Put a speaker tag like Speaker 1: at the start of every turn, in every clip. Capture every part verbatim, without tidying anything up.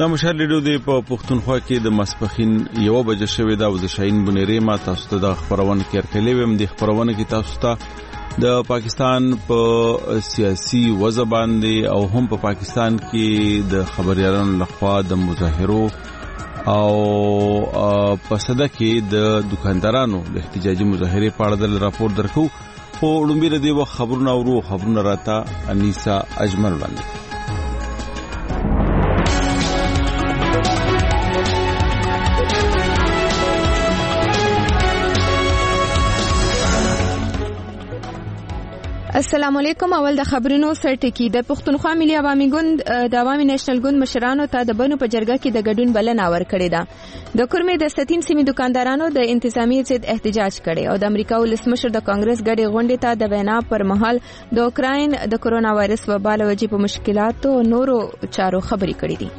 Speaker 1: نامشهر لیډو دی په پښتونخوا کې د مسپخین یو بجې شوې دا د شاهین بنيري ما تاسو ته د خبرونه کې ورکړلې وم د خبرونه کې تاسو ته د پاکستان په سیاسي وضع باندې او هم په پاکستان کې د خبريالانو لخوا د مظاهرو او په صدا کې د دکاندارانو د احتجاجي مظاهره په اړه د راپور درکو خو لومبي ردی و خبرونه ورو خبرونه راته انیسا اجمل باندې
Speaker 2: السلام علیکم. اول د خبرونو سرټکی د پښتونخوا ملي عوامي ګوند د عوامي نېشنل ګوند مشرانو ته د بنو په جرګه کې د ګډون بلنه ورکړې ده. د کورمې د ستین سیمې دکاندارانو د انتظامی ضد احتجاج کړي او د امریکا ولسمشر د کانګرس غړي غونډې ته د وینا پر مهال د اوکراین د کورونا وایرس وبا له وجې په مشکلاتو نورو چارو خبرې کړې دي.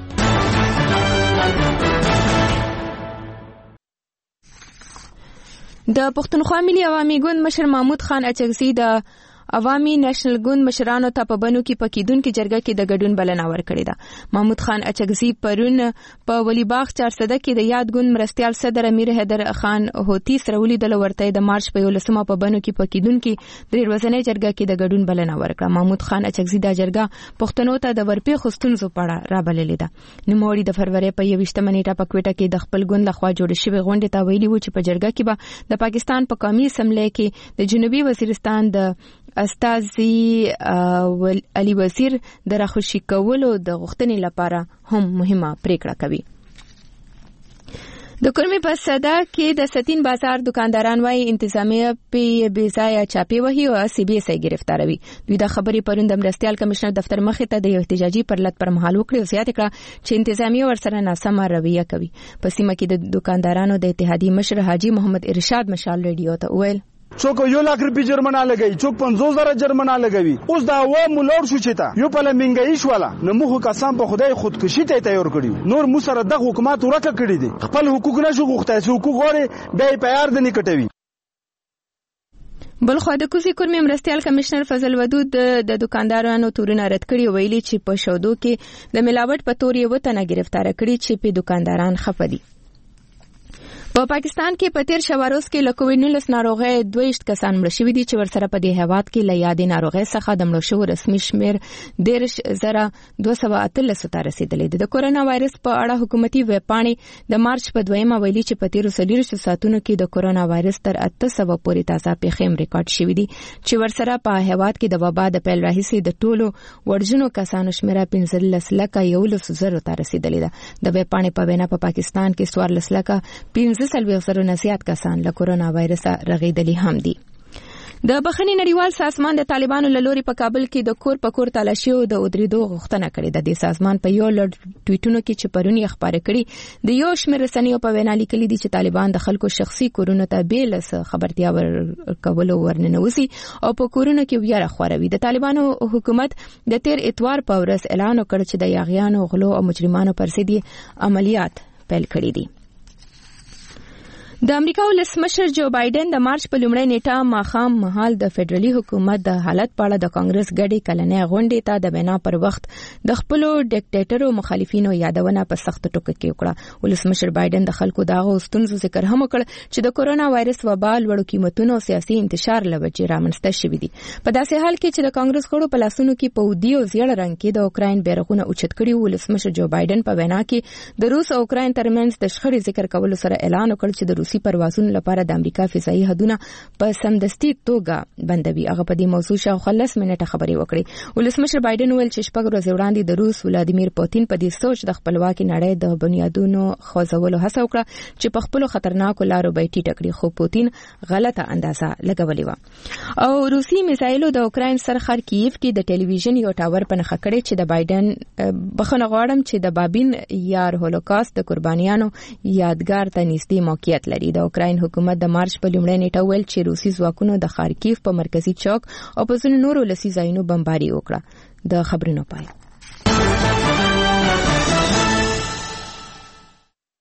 Speaker 2: د پښتونخوا ملي عوامي ګوند مشر محمود خان اچکزي د عوامي نېشنل ګوند مشرانو ته په بنو کې پکیدونکو جرګه کې د ګډون بلنه ورکړې ده. محمود خان اچکزي پرون په ولی باغ چار صده کې د یاد ګوند مرستيال صدر امیر حیدر خان هوتی سره ولیدل ورته د مارچ په یولسمه په بنو کې پکیدونکو د ورځنۍ جرګه کې د ګډون بلنه ورکړه. محمود خان اچکزي د جرګه پښتنو ته د ورپی خستونزو پړه را بللې ده. نوموړي د فروری په یوشتمه نیټه په کوټه کې د خپل ګوند لخوا جوړ شوی غونډه ته ویلي و چې په جرګه کې به د پاکستان په قومي اسمبلی کې د جنوبي وزیرستان د استاذي علي وزیر د راخوشي کولو د غوښتنې لپاره هم مهمه پریکړه کوي. د کورمې په صدا کې د ستین بازار دکانداران وايي انتظامیه په بیځایه چاپی وهي او سی بي اس ای گرفتاروي. دوی د خبرې پروند مرستيال کمشنر دفتر مخې ته د احتجاجي پرلط پر مهال وکړي او زیاته کړه چې انتظامیه ورسره ناسمه رویه کوي. په سیمه کې د دکاندارانو د اتحادیې مشر حاجی محمد ارشاد مشال ریډیو ته وویل
Speaker 3: څوک یو لاک روپی جرمانه لګوي، څوک پنځوس زره جرمانه لګوي. اوس دا و مولور شو چې تا یو په لمنګای شواله نو موږ قسم په خدای خودکشي ته تیار کړیو. نور مو سره د حکومت ورکه کړی دي، خپل حقوق نشو غوښتای، حقوق غوړي به په یار د نکټوي.
Speaker 2: بلخو د کوزي کورمې مرستيال کمشنر فضل ودود د دکاندارانو تورونه رد کړي ویلي چې په شودو کې د ملاوت په تور یو تنه گرفتار کړي چې په دکانداران خفدي. په پاکستان کې په تیر شواروز کې له کووډ نولس ناروغۍ دویشت کسان مړ شوي دي چې ورسره په دې هیواد کې له یادې ناروغۍ څخه د مړو شوو رسمي شمیر دیرش زره دوه سوه اتلس ته رسیدلی دی. د کورونا وایرس په اړه حکومتي ویبپاڼې د مارچ په دویمه ویلي چې په تیرو څلوېښتو ساعتونو کې د کورونا وایرس تر اته سوه پورې تازه پیښې ریکارډ شوي دي چې ورسره په هیواد کې د وبا د پیل راهیسې د ټولو وړجنو کسانو شمیره پنځلس لکه یولس زرو ته رسیدلی ده. د ویبپاڼې په وینا په پاکستان کې څوارلس لکه پنځه سلوي زرو نسيات کسان له کورونا وایرس رغیدلی هم دي. د بخښنې نړیوال سازمان د طالبانو له لوري په کابل کې د کور په کور تلاشي او د ودریدو غوښتنه کړې ده. د سازمان په یو لړ ټویټونو کې چې پرونی خبره کړي د یو شمېر رسنیو په وینا لیکلي دي چې طالبان د خلکو شخصي کورونو ته بیل خبرتیا ورکولو ورننوزي او په کورونو کې ویره خوروي. د طالبانو حکومت د تیر اتوار په ورځ اعلان وکړ چې د یاغیانو غلو او مجرمانو پر ضد عملیات پیل کړي دي. د امریکا ولسمشر جو بایدن د مارچ په لومړۍ نیټه ماښام مهال د فدرالي حکومت د حالت په اړه د کانګرس غړي کلنۍ غونډې ته د وینا پر وخت د خپلو ډیکټیټرو مخالفینو یادونه په سخت ټکو کې وکړه. ولسمشر بایدن د خلکو دغه ستونزو ذکر هم وکړ چې د کورونا وایرس وبا لوړو قیمتونو او سیاسي انتشار له وجې رامنځته شوي دي. په داسې حال کې چې د کانګرس غړو په لاسونو کې په ودی او زیړ رنګ کې د اوکراین بیرغونه اوچت کړي، ولسمشر جو بایدن په وینا کې د روس او اوکراین ترمنځ د شخړې ذکر کولو سره اعلان وکړ چې د روسي پروازونو لپاره د امریکا فضایي حدونه په سمدستي توګه بندوي. هغه په دې موضوع شاوخوا لس منټه خبرې وکړې. ولسمشر بایدن ویل چې شپږ ورځې وړاندې د روس ولادیمیر پوتین په دې سوچ د خپلواکي نړۍ د بنیادونو خوځولو هڅه وکړه چې په خپل خطرناکو لارو به ټیټه کړي، خو پوتین غلطه اندازه لګولې و. او روسي میزایلو د اوکراین سرخر کیف کې د ټلویزیون یو ټاور په نښه کړی چې د بایدن بخښنه غواړم چې د بابین یار هولوکاست د قربانیانو یادګار ته نږدې موقعیت لري. د اوکراین حکومت د مارچ په لومړۍ نیټه ویل چې روسي ځواکونو د خارکیف په مرکزی چوک او په ځینو نورو لسي ځایونو بمباري وکړه. د خبرونو پای.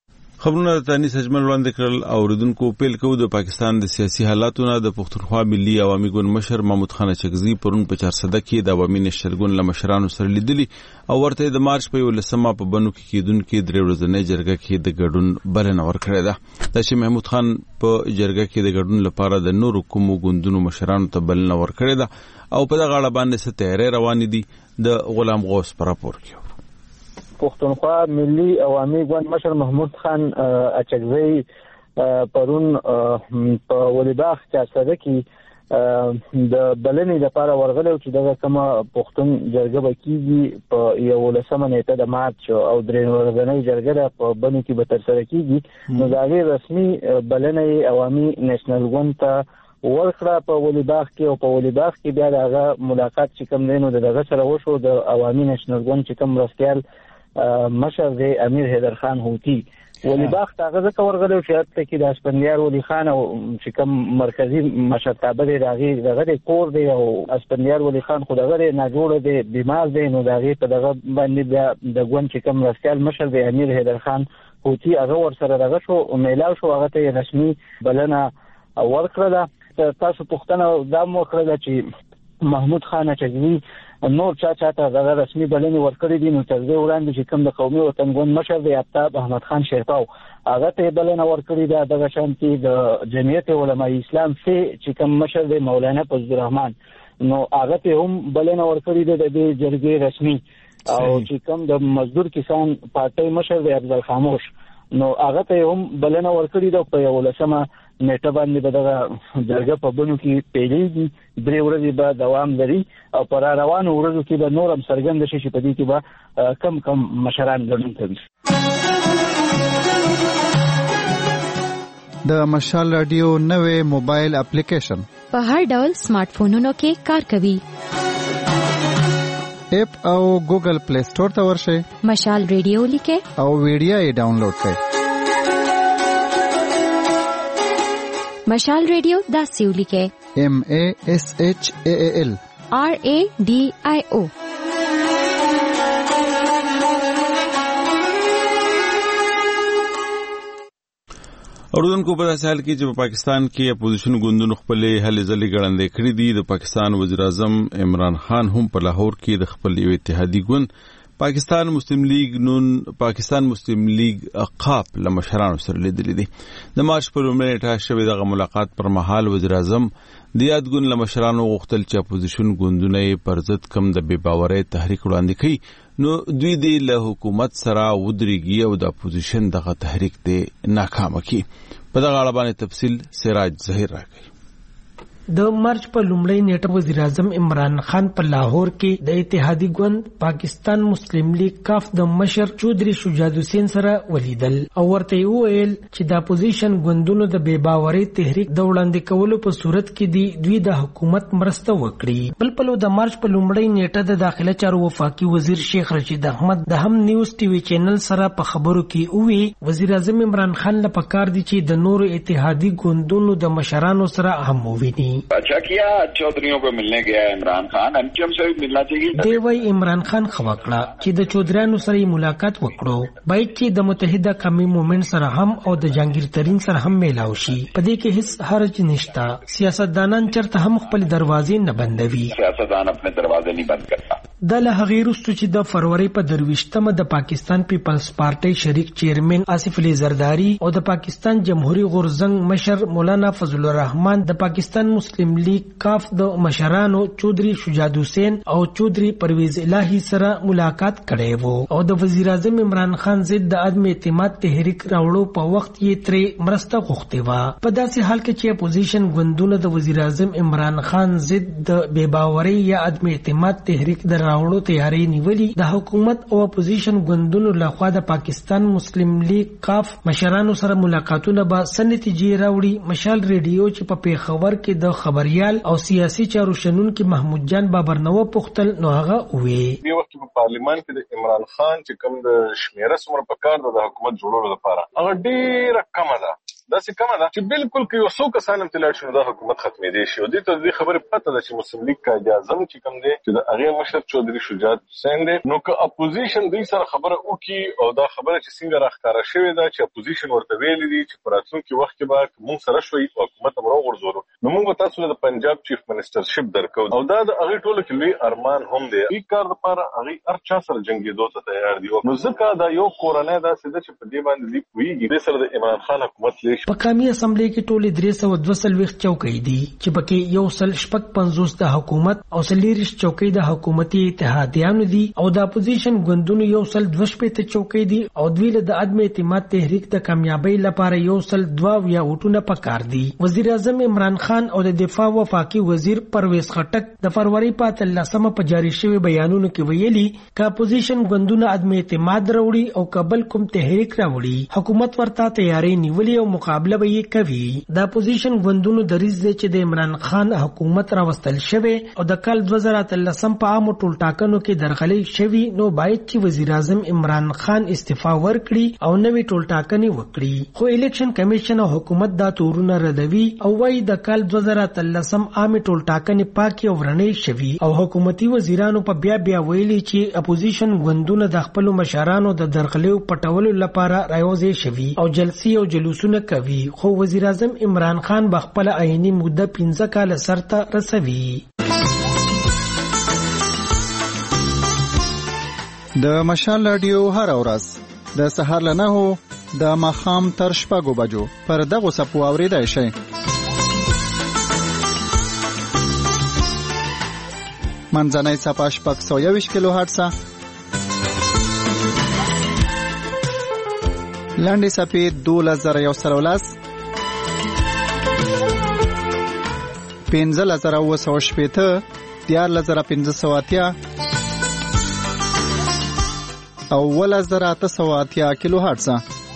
Speaker 1: خبرونه د تاني سجمن وړاندې کړل او اوریدونکو پیل کوو د پاکستان د سیاسي حالاتو نه. د پښتونخوا ملي عوامي ګوند مشر محمود خان اچکزي پرون په چارسده کې د عوامي نېشنل ګوند له مشرانو سره لیدلي او ورته د مارچ په یولسمه په بنو کې کېدونکې درې ورځنۍ جرګه کې د ګډون بلنه ورکړې ده. دا چې محمود خان په جرګه کې د ګډون لپاره د نورو کومو ګوندونو مشرانو ته بلنه ورکړې ده او په دغه اړه باندې څه تیاری روانې دي د غلام غوث په راپور کې.
Speaker 4: پښتونخوا ملي عوامي ګوند مشر محمود خان اچکزي پرون په ولیباغ چارسده کې د بلنې لپاره ورغلی چې دغه کومه پښتون جرګه به کېږي په یولسمه نیټه د مارچ او درې ورځنۍ جرګه په بنو کې به ترسره کېږي. نو د هغې رسمي بلنه یې عوامي نېشنل ګوند ته ورکړه په ولیباغ کې او په ولیباغ کې بیا د هغه ملاقات چې کوم دی نو د دغه سره وشو. د عوامي نېشنل ګوند چې کوم مرستیال مشر دی امیر حیدر خان هوتی ولیباغ ته هغه ځکه ورغلی چې هلته کې د اسفندیار ولی خان او چې کوم مرکزي مشرتابه دی د هغې دغه دی کور دی او اسفندیار ولی خان خو دغه دی ناجوړه دی بیمار دی نو د هغې په دغه باندې بیا د ګوند چې کوم مرستیال مشر دی امیر حیدر خان هوتی هغه ورسره دغه شو میلاو شو هغه ته رسمي بلنه ورکړله. تاسو پوښتنه دا مو وکړله چې محمود خان اچکزي نور چا چاته دغه رسمي بلنې ورکړې دي. نو تر دې وړاندې چې کوم د قومي وطن ګوند مشر دی آفتاب احمد خان شیرپاو هغه ته بلنه ورکړې ده. دغه شانتي د جمعیت علماء اسلام سه چې کوم مشر دی مولانا فضل الرحمن نو هغه ته هم بلنه ورکړې ده د دې جرګې رسمي. او چې کوم د مزدور کسان پارټي مشر دی افضل خاموش نو هغه ته هم بلنه ورکړې ده. په یولسمه نیټه باندې به دغه جرګه په بنو کې پیلېږي. درې ورځې به دوام لري او په را روانو ورځو کې به نور هم څرګنده شي چې په دې کې به کم کم مشران ګډون کوي.
Speaker 5: د مشال رادیو نوې موبایل اپلیکیشن
Speaker 6: په هر ډول سمارټ فونونو کې کار کوي.
Speaker 5: اپ او ګوګل پلی سٹور ته ورشئ.
Speaker 6: مشال رادیو لیکئ
Speaker 5: او ویډیو یې ډاونلوډ کړئ.
Speaker 6: مشال ریڈیو دا سیولی کے
Speaker 5: ایم اے ایس ایچ اے ایل
Speaker 6: آر اے ڈی آئی او.
Speaker 1: اوردونکو په داسې حال کې چې په پاکستان کې اپوزیشن ګوندونو خپلې هلې ځلې ګړندې کړې دي. د پاکستان وزیر اعظم عمران خان هم په لاهور کې د خپل یو اتحادي ګوند پاکستان مسلم لیگ نون پاکستان مسلم لیگ قاپ له مشرانو سره لیدلې دي. د مارچ په لومړۍ نیټه شوې دغه ملاقات پر مهال وزیر اعظم د یاد ګوند له مشرانو غوښتل چې اپوزیشن ګوندونه یې پر ضد کم د بې باورۍ تحریک وړاندې کړي. نو دوی دې له حکومت سره ودرېږي او د اپوزیشن دغه تحریک دې ناکامه کړي. په دغه اړه باندې تفصیل سراج ظهیر راکوي.
Speaker 7: د مارچ په لومړۍ نیټه وزیر اعظم عمران خان په لاهور کې د اتحادی ګوند پاکستان مسلم لیگ کاف د مشر چودري شجاعت حسین سره ولیدل او ورته ویل چې د اپوزیشن ګوندونو د بې باورۍ تحریک د وړاندې کولو په صورت کې دی دوی د حکومت مرسته وکړي. بل پلو د مارچ په لومړۍ نیټه د داخله چارو وفاقي وزیر شیخ رشید احمد د هم نیوز ټي وي چینل سره په خبرو کې وی وزیر اعظم عمران خان له پکار دي چې د نورو اتحادی ګوندونو د مشرانو سره هم وویني.
Speaker 8: اچھا کیا چودھریوں کو ملنے گیا عمران خان ایم کیو ایم سے ملنا چاہیے.
Speaker 7: دی وای عمران خان خواکړه چې د چودھریانو سره ملاقات وکړو باید چې د متحده قومي مومنت سره هم او د جهانگیر ترین سره هم میلاو شي. په دې کې هیڅ حرج نشته. سیاستدانان چرته هم خپل دروازې نه بندوي.
Speaker 8: سیاستدان خپل دروازې نه بند کړي.
Speaker 7: د له هغې وروسته چې د فروری په درویشتمه د پاکستان پیپلز پارټي شریک چیرمن آصف علي زرداری او د پاکستان جمهوریت غورځنګ مشر مولانا فضل الرحمن د پاکستان مسلم لیگ کاف د مشرانو چودري شجاعت حسین او چودري پرویز الهی سره ملاقات کړي وو او د وزیر اعظم عمران خان ضد د عدم اعتماد تحریک راوړو په وخت یې ترې مرسته غوښتې وه. په داسې حال کې چې اپوزیشن ګوندونه د وزیر اعظم عمران خان ضد د بې باورۍ یا عدم اعتماد تحریک د راوړو تیاری نیولي، د حکومت او اپوزیشن ګوندونو لخوا د پاکستان مسلم لیگ کاف مشرانو سره ملاقاتونه به څه نتیجې راوړي. مشال ریډیو چې په پیښور کې د خبريال او سیاسي چارو شنونکي محمود جان بابرنوه پوښتل نو هغه وې
Speaker 9: په وخت په پارلیمان کې د عمران خان چې کوم د شمیره سمر په کار د حکومت جوړولو لپاره هغه ډیره کمه ده دا څه کومه ده چې بالکل کې یو څو کسان هم تلاړ شي دا حکومت ختمېدې شي او دې ته دې خبره پته ده چې مسلم لیگ کا اجازه چې کوم دی چې د هغه مشر چودري شجاعت حسین دی نو که اپوزیشن دوی سره خبره وکړي او دا خبره چې څنګه راښکاره شوې ده چې اپوزیشن ورته ویلي دي چې په راتلونکي وخت کې به موږ سره شوي حکومت هم راوغورځولو نو موږ به تاسو له پنجاب چیف منسټرشپ درکو او دا د هغې ټولو کې لوی ارمان هم دی دې کار دپاره هغې هر چا سره جنګېدو ته تیار دي نو ځکه دا یو کورنۍ داسې ده چې په دې باندې دوی پوهېږي دې سره د عمران خان حکومت لوی
Speaker 7: په قومي اسمبلۍ کې ټولې درې سوه دوه څلوېښت چوکۍ دي چې پکې یو سل شپږ پنځوس د حکومت او څلېرویشت چوکۍ د حکومتي اتحادیانو دي او د اپوزیشن ګوندونو یو سل دوه شپېته چوکۍ دي او دوی له د عدم اعتماد تحریک د کامیابۍ لپاره یو سل دوه اویا ووټونه پکار دي وزیر اعظم عمران خان او د دفاع وفاقي وزیر پرویز خټک د فروری په اتلسمه په جاري شوي بیانونو کې ویلي که اپوزیشن ګوندونه عدم اعتماد راوړي او کابل کوم تحریک راوړي حکومت ورته تیاری نیولې او مقابله به یې کوي د اپوزیشن ګوندونو دریځ دی چې د عمران خان حکومت راوستل شوی او د کال دوه زره اتلسم په عامو ټولټاکنو کې درغلي شوی نو باید چې وزیر اعظم عمران خان استعفا ورکړي او نوې ټولټاکنې وکړي خو الیکشن کمیشن او حکومت دا تورونه ردوي او وايي د کال دوه زره اتلسم عامې ټولټاکنې پاکي او ورنۍ شوي او حکومتي وزیرانو په بیا بیا ویلي چې اپوزیشن ګوندونه د خپلو مشرانو د درغلیو پټولو لپاره راوځي شوي او جلسې او جلوسونه کوي خو وزیر اعظم عمران خان بخپل عیني موده پنځه کاله سرته رسوي
Speaker 5: د مشال رادیو هر ورځ د سهار له نهو د ماښام تر شپږو بجو پر دغو څپو اورېدای شئ منځنۍ څپه شپږ سوه یوویشت کیلو هرټزه لنډې څپې دولس زره یو سل او لس پنځلس زره اووه سوه شپېته دیارلس زره پنځه سوه اتیا او اوولس زره اته سوه اتیا کیلو هرټزه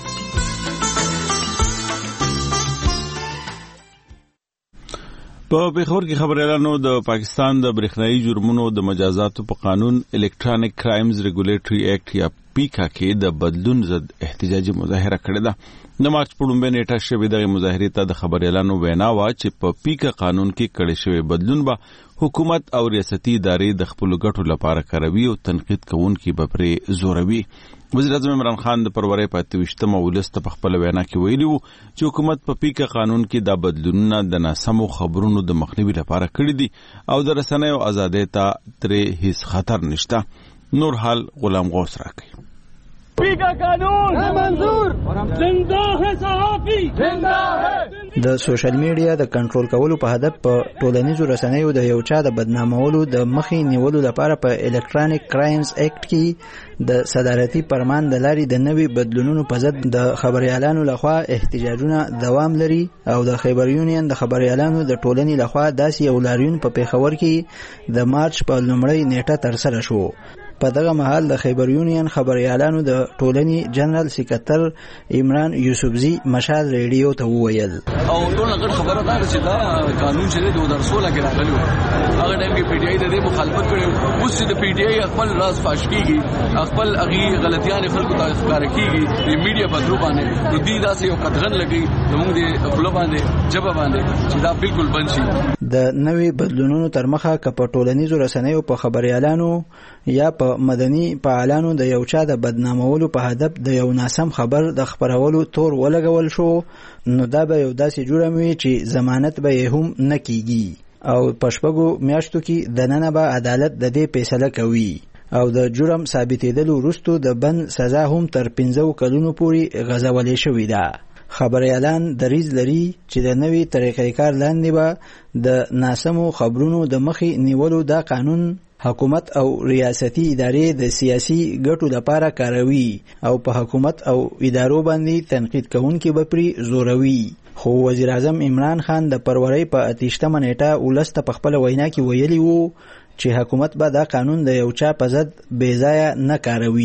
Speaker 1: په پیښور کې خبريالانو د پاکستان د برېښنايي جرمونو د مجازاتو په قانون الکترونیک کرایمز ریګولیټري ایکټ یا پیکا کې د بدلون ضد احتجاجي مظاهره کړې ده د مارچ په لومړۍ نیټه شوې دغه مظاهرې ته د خبريالانو وینا وه چې په پیکا قانون کې کړی شوی بدلون به حکومت او ریاستي ادارې د خپلو ګټو لپاره کاروي او تنقید کوونکي به پرې زوروي وزیر اعظم عمران خان د فروری په اته ویشتمه ولس ته په خپله وینا کې ویلي وو چې حکومت په پیکا قانون کې دا بدلونونه د ناسمو خبرونو د مخنیوي لپاره کړي دي او د رسنیو ازادۍ ته ترې هیڅ خطر نشته نور حال غلام غوث راکوي
Speaker 10: پیکا قانون منظور زنده ہے صحافی زنده ہے
Speaker 11: د سوشل میډیا د کنټرول کولو په هدف په ټولنیزو رسنیو د یو چا د بدنامولو د مخې نیولو لپاره په الکترونیک کرایمز ایکټ کې د صدارتي فرمان د لارې د نوي بدلونونو په ضد د خبريالانو لخوا احتجاجونه دوام لري او د خیبر یونین د خبريالانو د ټولنې لخوا داسې یو لاریون په پیښور کې د مارچ په لومړۍ نیټه ترسره شو په دغه مهال د خیبر یونین خبريالانو د ټولنې جنرال سکرټر عمران یوسفزي مشال ریډیو ته وویل
Speaker 12: او ټول هغه خبره ده چې دا قانون چې د دوه هزار سولہ کې راغلی و هغه ټایم کې پی ډی آی د دې مخالفت کړي اوس د پی ډی آی خپل راز فاش کیږي خپل هغه غلطیان خلکو ته ښکار کیږي د میډیا په درو باندې نو دې داسې یو قطغن لګي موږ د خپل باندې جواب باندې چې دا بالکل بند شي
Speaker 11: د نوي بدلونونو تر مخه ک په ټولنیزو رسنیو په خبريالانو یا په مدني فعالانو د یو چا د بدنامولو په هدف د یو ناسم خبر د خبرولو تور ولګول شو نو دا به یو داسې جرم وي چې ضمانت به یې هم نه کیږي او په شپږو میاشتو کې دننه به عدالت د دې فیصله کوي او د جرم ثابتېدلو وروسته د بند سزا هم تر پنځو کلونو پورې غځولې شوې ده خبريالان دریځ لري چې د نوي طریقې کار لاندې به د ناسمو خبرونو د مخې نیولو دا قانون حکومت او ریاستي ادارې د سیاسي ګټو لپاره کاروي او په حکومت او ادارو باندې تنقید کوونکي به پرې زوروي خو وزیر اعظم عمران خان د فروری په اتهشتمه نیټه ولس ته په خپله وینا کې ویلي وو چې حکومت به دا قانون د یو چا په ضد بې ځایه نه کاروي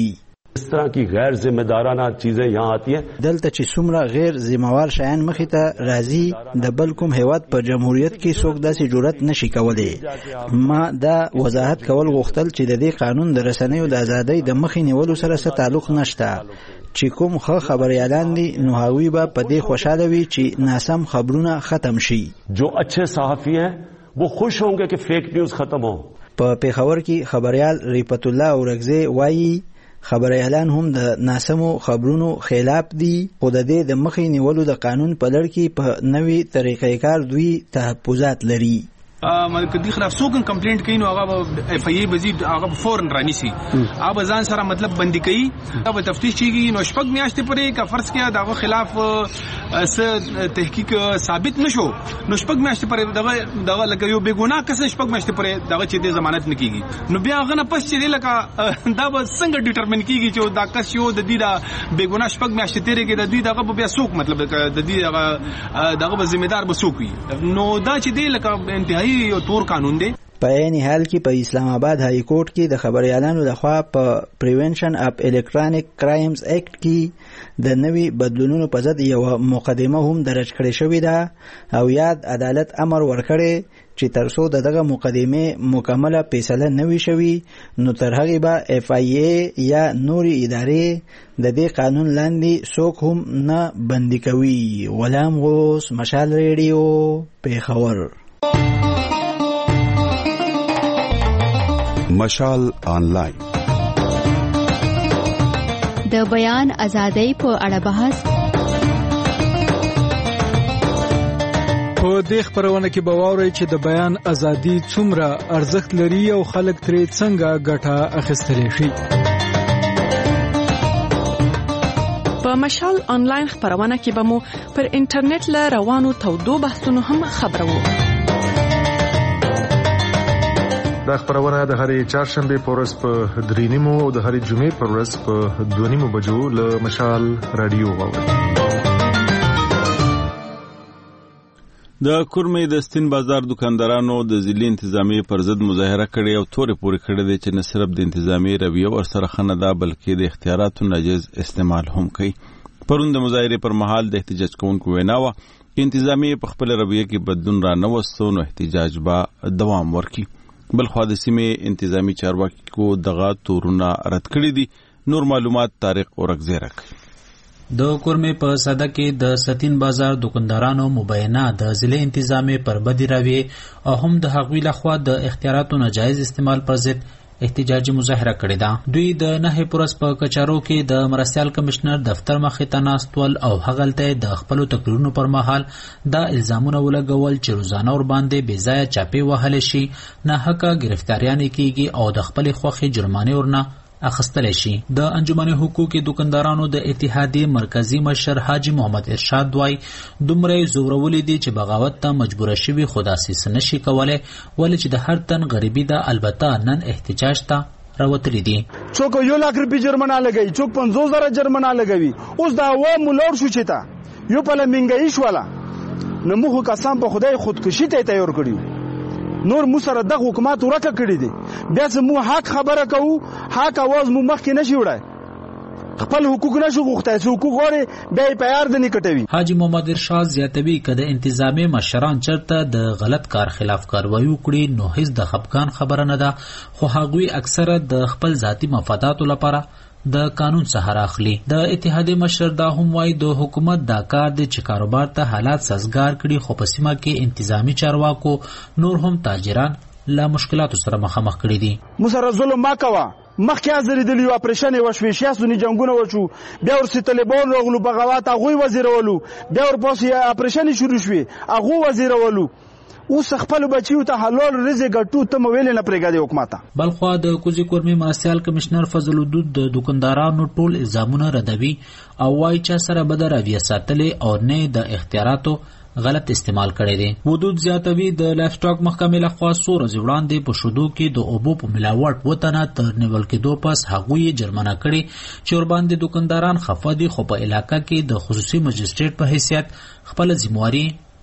Speaker 13: इस तरह की गैर जिम्मेदाराना चीजें यहाँ आती हैं
Speaker 11: دلته چې څومره غیر ذمہوار شیان مخې ته راځي د بل کوم هیواد په جمهوریت کې څوک داسې جرأت نشي کولی. ما دا وضاحت کول غوښتل چې د دې قانون د رسنیو د ازادۍ د مخې نیولو سره څه تعلق نشته. چې کوم ښه خبريالان دي نو هغوی به په دې خوشاله وي چې ناسم خبرونه ختم شي.
Speaker 13: جو اچھے صحافی ہیں وہ خوش ہوں گے کہ فیک نیوز ختم ہو.
Speaker 11: په پیښور کې خبريال ریپت الله اورغزی وایي خبريالان هم د ناسمو خبرونو خلاف دي خو د دې د مخې نیولو د قانون په لړ کې په نوې طریقې کار دوی تحفظات لري.
Speaker 14: کدی خلاف څوک کمپلینټ کوي نو هغه اف ای بزید هغه فورن رانیسي هغه ځان سره مطلب بندي کوي هغه تفتیش کیږي نو شپږ میاشتې پرې کا فرض کیا دغه خلاف س تحقیق ثابت نشو نو شپږ میاشتې پرې دغه دغه لکه یو بے ګناه کس شپږ میاشتې پرې دغه چې د ضمانت نه کیږي نو بیا هغه نه پس چې لکه دا به څنګه ډیټرمن کیږي چې دا کس یو د دې دا بے ګناه شپږ میاشتې تیرې کې د دې دغه بیا څوک مطلب د دې دغه دغه ذمہ دار به څوک وي نو دا چې دی لکه انتهایی یو تور قانون دی.
Speaker 11: په عین حال کې په اسلام آباد های کورټ کې د خبريالانو لخوا په پریونشن اف الکترونیک کرایمز اکټ کې د نوي بدلونونو په ضد یو مقدمه هم درج کړې شوې ده او یاد عدالت امر ورکړي چې ترڅو دغه مقدمه مکمله فیصله نوي شوي نو تر هغه به اف ای ای یا نوري ادارې د دې قانون لاندې څوک هم نه بندي کوي. غلام غوث، مشال ریډیو، پیښور.
Speaker 15: مشال آنلاین
Speaker 6: د بیان ازادۍ په اړه بحث.
Speaker 16: په دې خبرونه کې به واورئ چې د بیان ازادي څومره ارزښت لري او خلک ترې څنګه ګټه اخیستلی شي.
Speaker 17: په مشال آنلاین خبرونه کې به مو پر انټرنیټ له روانو تودو بحثونو هم خبرو.
Speaker 18: دا خبرونه د هرې چهارشنبه په ورځ په درې نیمو او د هرې جمعې په ورځ په دوه نیمو بجو له مشال رادیو واورئ.
Speaker 1: د کورمې د ستین بازار دکاندارانو د ضلع انتظامی پر ضد مظاهره کړې او تورې پورې کړې دي چې نه صرف د انتظامی رویه ورسره ښه نه ده بلکې د اختیاراتو ناجیز استعمال هم کوي. پرون د مظاهرې پر مهال د احتجاج کوونکو وینا وه انتظامی په خپل رویه کې بدلون را نه وستو نو احتجاج به دوام ورکړي. بل خوا د سیمې انتظامی چارواکو دغه تورونه رد کړي دي. نور معلومات طارق اورغزی راکوي.
Speaker 19: د کورمې په صده کې د ستین بازار دکاندارانو مبینه د ضلع انتظامی پر بدی رویه او هم د هغوی لخوا د اختیاراتو ناجایز استعمال پر ضد احتجاجي مظاهره کړې ده. دوی د نهه پورس په کچارو کې د مرستیال کمشنر دفتر مخې ته ناستول او هغلته د خپلو تقریرونو پر مهال دا الزامونه ولګول چې روزانه ور باندې بې ځایه چاپې وهلی شي، ناحقه ګرفتاریانې کیږي او د خپلې خوښې جرمانې ورنه اخستلی شي. د انجمن حقوق دکاندارانو د اتحادیې مرکزی مشر حاجی محمد ارشاد وای دومره زورولې دي چې بغاوت ته مجبور شوي خو داسې نشي کولای ولې چې د هر تن غریبي ده. البته نن احتجاج ته راوتلي دي.
Speaker 3: څوک یو لاک روپۍ جرمانه لګوي، څوک پنځوس زره جرمانه لګوي. اوس د عوامو لوړ شو چې تا یو په لمنګای شوله نو موږ قسم په خدای خودکشي ته تیار کړیو. نور مو سره د حکومت ورکه کړی دي. بیا چې مو حق خبره کوو حق आवाज مو مخکې نشي وړای، خپل حقوق نشو غوښتای چې حقوق غواړي بیا یې په یار د نه کټوي.
Speaker 19: حاجی محمد ارشاد زیاتوي که د انتظامی مشران چرته د غلط کار خلاف کاروایی وکړي نو هیڅ د خپګان خبره نه ده، خو هغوی اکثره د خپل ذاتی مفاداتو لپاره د قانون څخه راخلي. د اتحادیې مشر دا هم وایي د حکومت دا کار دی چې کاروبار ته حالات سازګار کړي، خو په سیمه کې انتظامی چارواکو نور هم تاجران له مشکلاتو سره مخامخ کړي دي.
Speaker 3: مو سره ظلم ما کوه، مخکې ازریدلی یو اپریشن یې وشوې، سیاسوني جنګونه وشو، بیا ورسې طالبان راغلو بغاوت هغوی وزیرولو، بیا ورپسې اپریشن شروع شوې هغوی وزیرولو. اوس خپل بچیو ته حلال رزق ګټو ته مویل نه پرېږدي حکومت.
Speaker 19: بلخوا د کوزي کورمې مرستیال کمشنر فضل الدود د دکاندارانو ټول الزامونه ردوي او وايي چې سره به د رویه ساتلې او نه د اختیاراتو غلط استعمال کړي دي. ودود زیاتوي د لایف سټاک محکمې لخوا څو ورځې وړاندې په شودو کې د اوبو په ملاوټ وتنه تر نیول کېدو پس هغوی جرمانه کړي چې ورباندې دکانداران خفه دي، خو په علاقه کې د خصوصي مجسټریټ په حیثیت خپل ذمہواری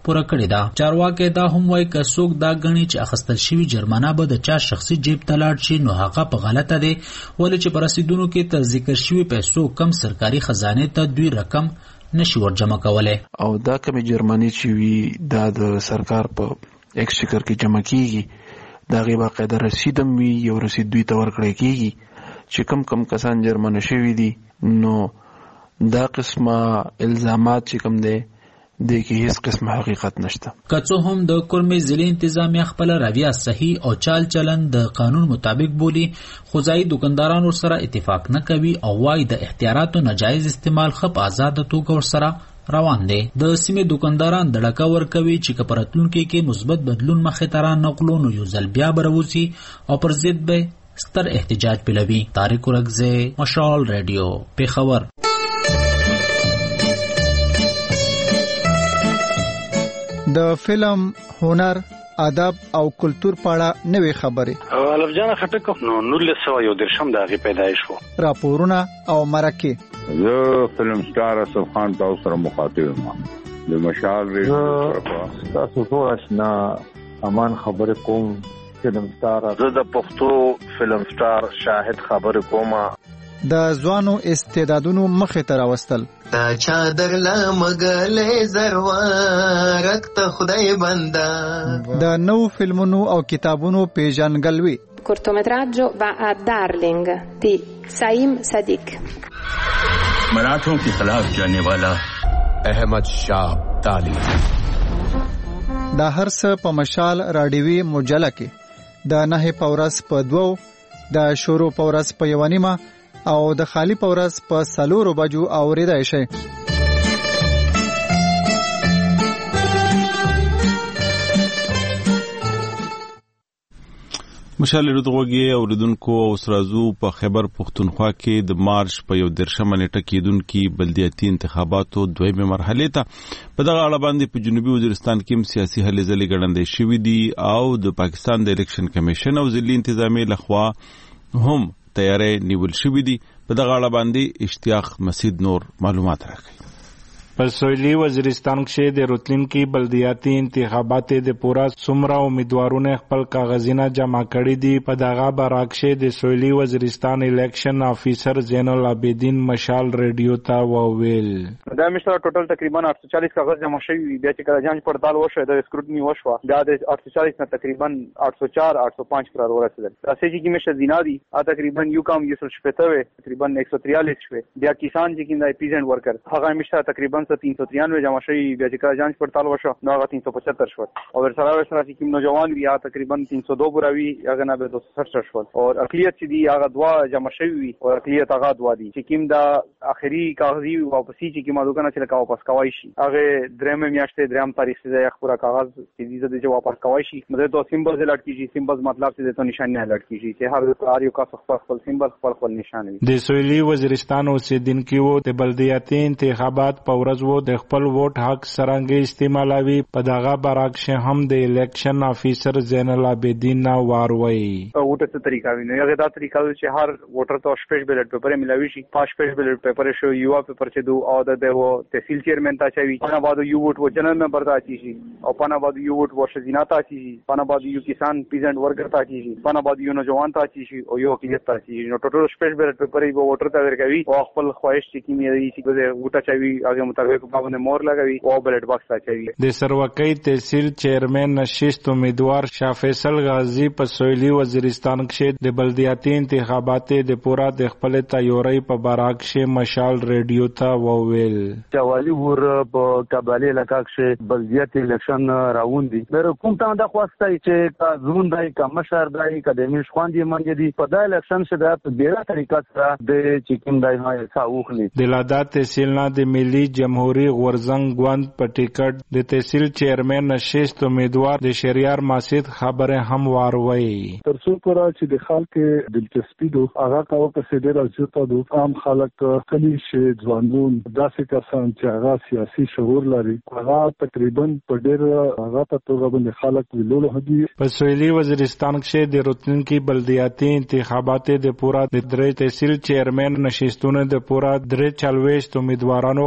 Speaker 19: پوره کړې ده. چارواکي دا هم وایي که څوک دا ګڼي چې اخیستل شوي جرمانه به د چا شخصي جیب ته لاړ شي نو هغه په غلطه دی، ولې چې په رسیدونو کې تر ذکر شوي پیسو کم سرکاري خزانې ته دوی رقم نشي ورجمع کولی.
Speaker 15: او دا کمی جرمانې چې وي دا د سرکار په ایکسچکر کې جمع کیږي، دا غي باقاعده رسید هم وي، یو رسید دوی ته ورکړی کیږي چې کم کم کسان جرمانه شوي دي. نو دا قسمه الزامات چې کم دی د کې هیڅ قسمه حقیقت نشته.
Speaker 19: که څه هم د کورمې ضلع انتظامیه خپله رویه صحیح او چال چلن د قانون مطابق بولي، خو ځایي دکانداران ورسره اتفاق نه کوي او وایي د اختیاراتو ناجایز استعمال ښه په ازاده توګه ورسره روان دی. د سیمې دکانداران دړکه ورکوي چې که په راتلونکي کې مثبت بدلون مخې ته رانغلو نو یو ځل بیا به راوځي او پر ضد به ستر احتجاج پیلوي. طارق ورکزی، مشال ریډیو، پیښور.
Speaker 5: د فلم، هنر، ادب او کلتور په اړه نوې خبرې.
Speaker 20: الف جان خټک نو نولس سوه یو دېرشم د هغې پیدایش و.
Speaker 5: راپورونه او مرکې.
Speaker 21: زه فلم سټار اسف خان تاسو سره مخاطب یم د مشال ریډیو.
Speaker 22: تاسو ټول آشنا امان خبرې کوم. فلم سټار
Speaker 20: زه د پښتو فلم سټار شاهد خبرې کوم.
Speaker 5: د ځوانو استعدادونو مخې ته راوستل.
Speaker 23: تا چادر لمګلې زروارک ته خدای بندا.
Speaker 5: د نو فلمونو او کتابونو پیژنګلوي.
Speaker 24: cortometraggio va a Darling di Saim Sadiq.
Speaker 25: मराठों के खिलाफ जाने वाला अहमद शाह ताली.
Speaker 5: دا هر څه په مشال راډیوي مجله کې د نه پورس په دوو، د شروع پورس په یو نیمه او د خالی پورس په سلورو بجو اوریدای شي.
Speaker 1: مشال ردغوږی اوریدونکو او سرازو په خیبر پختونخوا کې د مارچ په یو دیرشمه نیټه کېدونکي بلدیاتي انتخاباتو دویمه مرحله ته په دغه اړه باندې په جنوبي وزیرستان کې هم سیاسي هلې ځلې ګړندې شوې دي او د پاکستان د الیکشن کمیشن او ضلعي انتظامیې لخوا هم تیارې نیول شوې دي. په دغه اړه باندې اشتیاق مسید نور معلومات راکړي.
Speaker 26: په سویلي وزیرستان کې د راتلونکي بلدیاتي انتخابات د پورا څومره امیدوارونه خپل کاغذونه جمع کړي دي. په دغه برعکس د سویلي وزیرستان الیکشن افیسر زین العابدین مشال ریډیو ته وویل
Speaker 27: دا مشره ټوټل تقریبا آठ سو چالیس کاغذ جمع شوي. بیا چې کله جانچ پړتال وشو د سکروټنی وشو بیا د آठ سو چالیس نه تقریبا آठ سو چار آठ سو پانچ قرار ورسېدل. راځي چې مشه زینادي ا تقریبا یو کم یو سل شپته تقریبا ایک سو تریالیس شوي. بیا کسان چې کیند پیزنټ ورکر هغه مشه تقریبا तीन सौ तिरानवे जमा शई बया چې کله جانچ پړتال وشو نو هغه तीन सौ पचहत्तर شو او ورسره ورسره چې کوم نوجوان وی تقریبا तीन सौ दो براوي هغه نه به دو سو سړسठ شو او اقلیت چې دی هغه دوا جمع شوی او اقلیت هغه دوا دي چې کوم دا اخري کاغذي واپسی چې کومه دوکانه چې لکه واپس کوي شي هغه درېمه میاشتې درېم تاریخ څخه یو پورا کاغذ چې دې د واپس کوي شي مده تو سیمبل لټ کیږي سیمبل مطلب چې ته نشانه لټ کیږي چې هر کار یو کا خپل خپل سیمبل خپل خپل نشانه وي.
Speaker 26: د سویلي وزیرستان اوسیدونکو وو د بلدیاتي انتخابات په ورځ وو د خپل ووټ حق سرانګي استعمالوي. په دغه برعکس هم د الیکشن افیسر زین العابدین واروي
Speaker 27: ووټ څه طریقه ویني هغه دا طریقه چې هر ووټر ته شپږ بیلټ پیپر ملوي شي پاش شپږ بیلټ پیپر شو یو پیپر چې دو او د هو تحصیل چیرمن تا چوي پنا بعد یو ووټ و جنرال ممبر تا چی شي او پنا بعد یو ووټ و شزینا تا چی شي پنا بعد یو کسان پیزنټ ورکر تا چی شي پنا بعد یو نوجوان تا چی شي او یو کلیت تا چی شي نو ټوټل شپږ بیلټ پیپر یو ووټر ته ورکوي او خپل خواهش چې کیمیا دی چې د ووټه چوي هغه مطابق باندې مور لګوي او بیلټ باکس تا چوي.
Speaker 26: د سروکۍ تحصیل چیرمن نشست امیدوار شاه فیصل غازی په سویلي وزیرستان کې د بلدیاتي انتخابات د پورا د خپل تیاری په برعکس مشال ریډیو ته وویل
Speaker 22: چوالی ور په کابل علاقې کې بلدیاتي الیکشن راوون دي مې کوم ته دا خواسته چې زمون دای کا مشر دای اکیډمیش خواندې منګ دي په دا الیکشن شه د ډیره طریقه سره د چیکین دای نه ساوخلی
Speaker 26: د لادات تحصیل نه د ملي جمهوریت غورزنګ غوند په ټیکټ د تحصیل چیرمن نشست امیدوار د شریار ماسید خبره هم واروي
Speaker 28: تر څو پر چې د خلک دلچسپي دو هغه کاوه په سیده راځي ته د عام خلک کلی شي ځوانون داسې کسان چې هغه سیاسي شعور لري هغه تقریبا په ډېر هغه په توګه باندې خلک ویلول هدي.
Speaker 26: په سویلي وزیرستان کې د راتلونکي بلدیاتي انتخابات د پورا د درې تحصیل چیرمن نشستونه د پورا درې چلويشت امیدوارانو خپل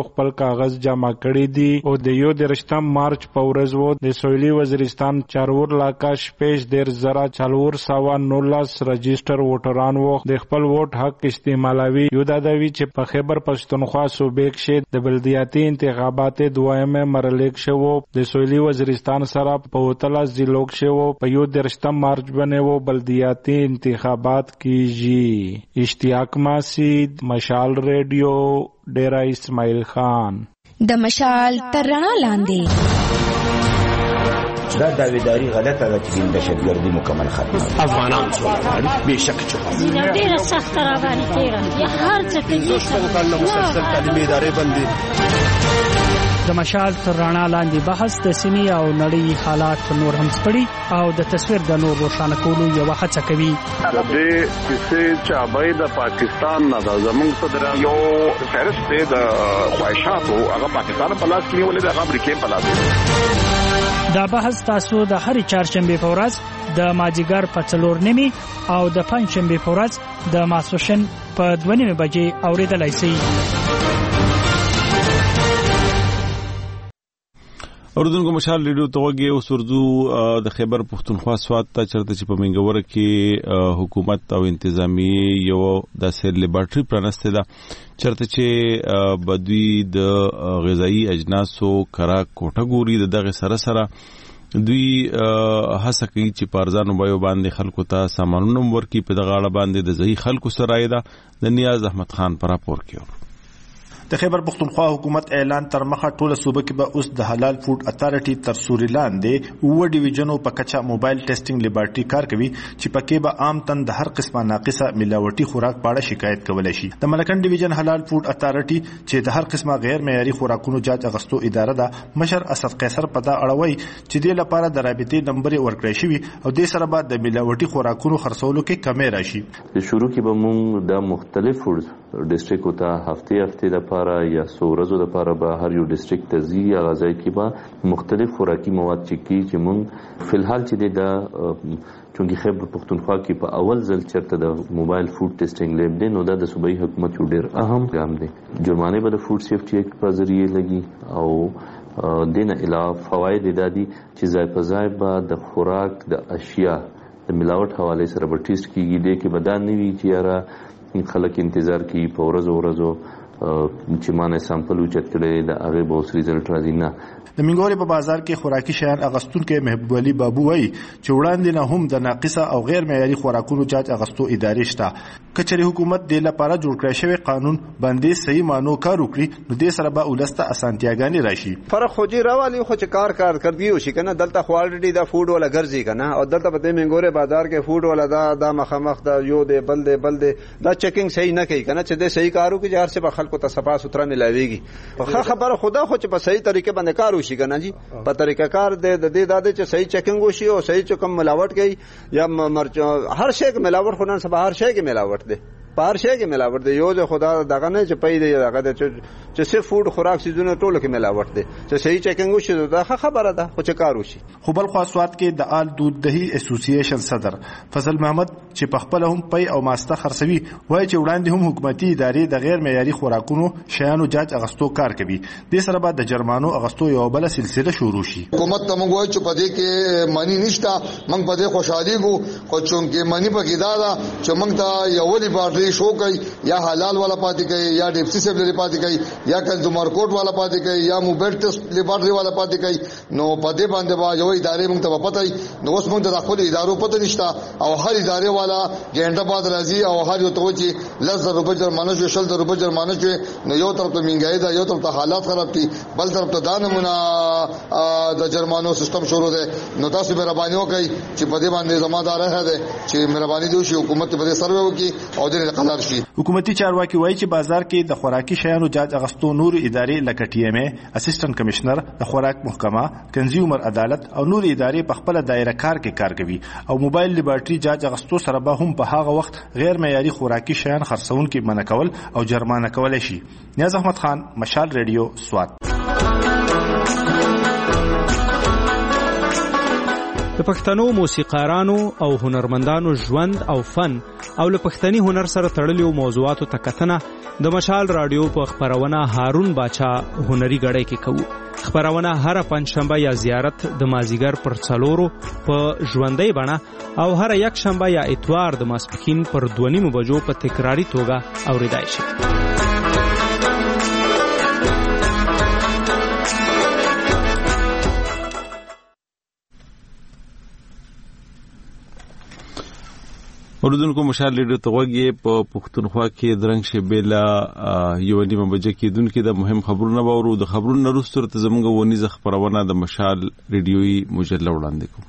Speaker 26: کاغذ جمع کړي دي او د یو درشتم مارچ په ورځ وو د سویلي وزیرستان چارور علاقہ شپږ ډیر زرا چالور سوا نولس رجستر ووټران وو د خپل ووټ حق استعمالوي. یو دا دوی چې په خیبر پښتونخوا صوبې کې د بلدیاتي انتخابات دویمه مرحله کې وو د سویلي وزیرستان سره په وتلا ضلعو کې وو په یو درشتم مارچ باندې وو بلدیاتي انتخابات کیږي. اشتیاق ماسید، مشال ریډیو، ډیرا اسماعیل خان.
Speaker 6: د مشال تر رڼا لاندې
Speaker 2: دا داویداری غلطه ده چې د دهشتګردي مکمل ختمه
Speaker 4: افغانان څومره به شک چې
Speaker 7: ډیره سخت را باندې تیره یا هر څه کې
Speaker 4: کله مسلسل تعلیمي ادارې بندي.
Speaker 7: د مشال تر رڼا لاندې بحث د سیمې او نړۍ حالات نور هم سپړي او د تصویر د نور روښانه کولو یو هڅه کوي.
Speaker 21: د دې چې چابای د پاکستان نه د زمونږ صدر یو فهرست د خواهشاتو هغه پاکستان په لاس کې نیولې د امریکا په لاس.
Speaker 7: دا بحث تاسو د هر چهارشنبه په ورځ د ماجیګر په څلور نیمي او د پنځشنبه په ورځ د ماسوشن په دوه نیمه بجې اوریدلای شئ.
Speaker 1: اردوونکو مشال ریډیو ته وګورئ. اوس اردو د خیبر پښتونخوا سواد ته چرته چې په منګوره کې حکومت او انتظامی یو د سیر لیبارټری پرانسته ده چرته چې بدوی د غذایی اجناسو کرا کوټګوري د دغه سره سره دوی هڅه کوي چې پارزانو بایو باندې خلکو ته سامانونه ورکړي. په دغه اړه باندې د ځای خلکو سره ده د نیاز احمد خان پر راپور کې.
Speaker 8: د خیبر پښتونخوا حکومت اعلان تر مخه ټوله صوبه کې به اوس د حلال فود اتارټي تر سوري لاندې و ډیویژنو په کچا موبایل ټیسټینګ لیبارټي کار کوي چې پکې به عام تن د هر قسمه ناقصه ملاوټي خوراک په اړه شکایت کولای شي. د ملکن ډیویژن حلال فود اتارټي چې د هر قسمه غیر معیاري خوراکونو جاج اغستو اداره ده مشر اسد قیصر په دا اړوي چې د لپاره د رابطې نمبر ورکړی شوی او د سره بعد د ملاوټي خوراکونو خرڅولو کې کمی راشي.
Speaker 9: شروع کې به موږ د مختلف فود ډیسټریکټ ته هفته هفته د لپاره یا سورزو د لپاره به هر یو ډیسټریکټ ته ځي هغه ځای کې به مختلف خوراکي مواد چې کی چې مونږ فلحال چې د چونګي خیبر پښتونخوا کې په اول ځل چرته د موبایل فود ټیسټینګ لیب دی نو دا د صوبایي حکومت یو ډیر اهم ګام دی. جرمانه به د فود سیفټي ایکټ په ذریعہ لګي او دین علاوه فواید دادي چې ځای په ځای به د خوراک د اشیاء د ملاوټ حواله سره به ټیسټ کیږي د کې بدان نیوي چې یاره خلک انتظار کوي په ورځو ورځو چې مانه سامپل وچت کړي د هغه به اوس ریزلټ راځي. نه
Speaker 8: د منګوري په بازار کې خوراکي شیان اغستون کې محبوب علي بابو وایي چې وړاندې نه هم د ناقصه او غیر معیاري خوراکونو جاج اغستو ادارې شته. کچري حکومت د لپاره جوړ کړی شوی قانون باندې صحیح مانو کار وکړي نو د سره به ولسته اسانتیاګانې راشي.
Speaker 10: فرق خو جی راوالي خو چې کار کار کوي او شي کنه دلته خو الریډي د فود ولا ګرځي کنه او دلته په منګوري بازار کې فود ولا دا د مخامخ د یو د بل د بل د دا چیکینګ صحیح نه کوي کنه چې د صحیح کارو کې هر څه په خلکو ته صفا سترا ملاويږي. خو خبره خدا خو چې په صحیح طریقې باندې کار وشي کنه جی په طریقه کار د دې داده چې صحیح چیکینګ وشي او صحیح چکم ملاوټ کوي یا مرچ هر شی کې ملاوټ خو نن سبا هر شی کې ملاوټ دی په هر شی کې ملاوټ دی. یو ځکه خدا دغه نه چې پي دی دغه چې صرف فود خوراک سيزونه ټولو کې ملاوټ دی چې صحیح چیکینګ وشي دا خبره ده خو چې کار وشي.
Speaker 8: خو بل خو سواد کې د آل دود دهي اسوسییشن صدر فضل محمد چې په خپل هم پي او ماسته خرڅوي وایي چې وړاندې هم حکومتي ادارې د غیر معیاري خوراکونو شیانو جاج اغستو کار کوي. د سره بعد د جرمانو اغستو یو بل سلسله شروع شي.
Speaker 12: حکومت ته موږ وایو چې په دې کې مانی نشته موږ په دې خوشحالي کو خو چې مانی په کې دا ده چې موږ ته یو ولې باټري شو کوي یا حلال والا پاتې کوي یا ډیپسی سیبلری پاتې کوي یا کنزومر کورټ والا پاتې کوي یا موبایل ټیسټ لیبارټری والا پاتې کوي نو په دې باندې با یو ادارې موږ ته پته وي نو اوس موږ د خپل ادارو پته نشته او هر ادارې والا ګڼه بعد راځي او هر یو ته چې لږ روپے جرمانه شو شل روپے جرمانه شو نو یو طرف ته منګای دا یو طرف ته حالات خراب دي بل طرف ته دا نمونه د جرمانو سیستم شروع دی. نو تاسو مهرباني وکړئ چې په دې باندې زمادار ده چې مهرباني دوی حکومت په دې سروې وکړي او دې قرار شي.
Speaker 8: حکومتي چارواکي وایي چې بازار کې د خوراکي شیانو جاج اغستو نور ادارې لکه ټي ایم ای اسسټنټ کمشنر د خوراک محکمه کنزیومر عدالت او نور ادارې په خپل دایره کار کې کار کوي او موبایل لیبارټری جاج اغستو سره به هم په هغه وخت غیر معیاري خوراکي شیان خرڅون کې منع کول او جرمانه کول شي. نیاز احمد خان، مشال ریډیو سوات.
Speaker 13: د پښتنو موسیقارانو او هنرمندانو ژوند او فن او له پښتني هنر سره تړلو موضوعاتو ته کتنه د مشال رادیو په خبرونه هارون باچا هنري غړی کې کوو. خبرونه هر پنځشنبه یا زیارت د مازیګر پر څلورو په ژوندۍ بڼه او هر یک شنبه یا اتوار د ماسپښین پر دوه نیمو بجو په تکراری توګه اوریدای شي.
Speaker 1: اوردونکو مشال ریډیو ته غوږی په پښتونخوا کې درنګ شبیلا یو نیمه بجې کې دونکو د مهم خبرونه باورو د خبرونو وروسته ته زموږ ونیزه خبرونه د مشال ریډیوي مجله وړاندې کوم.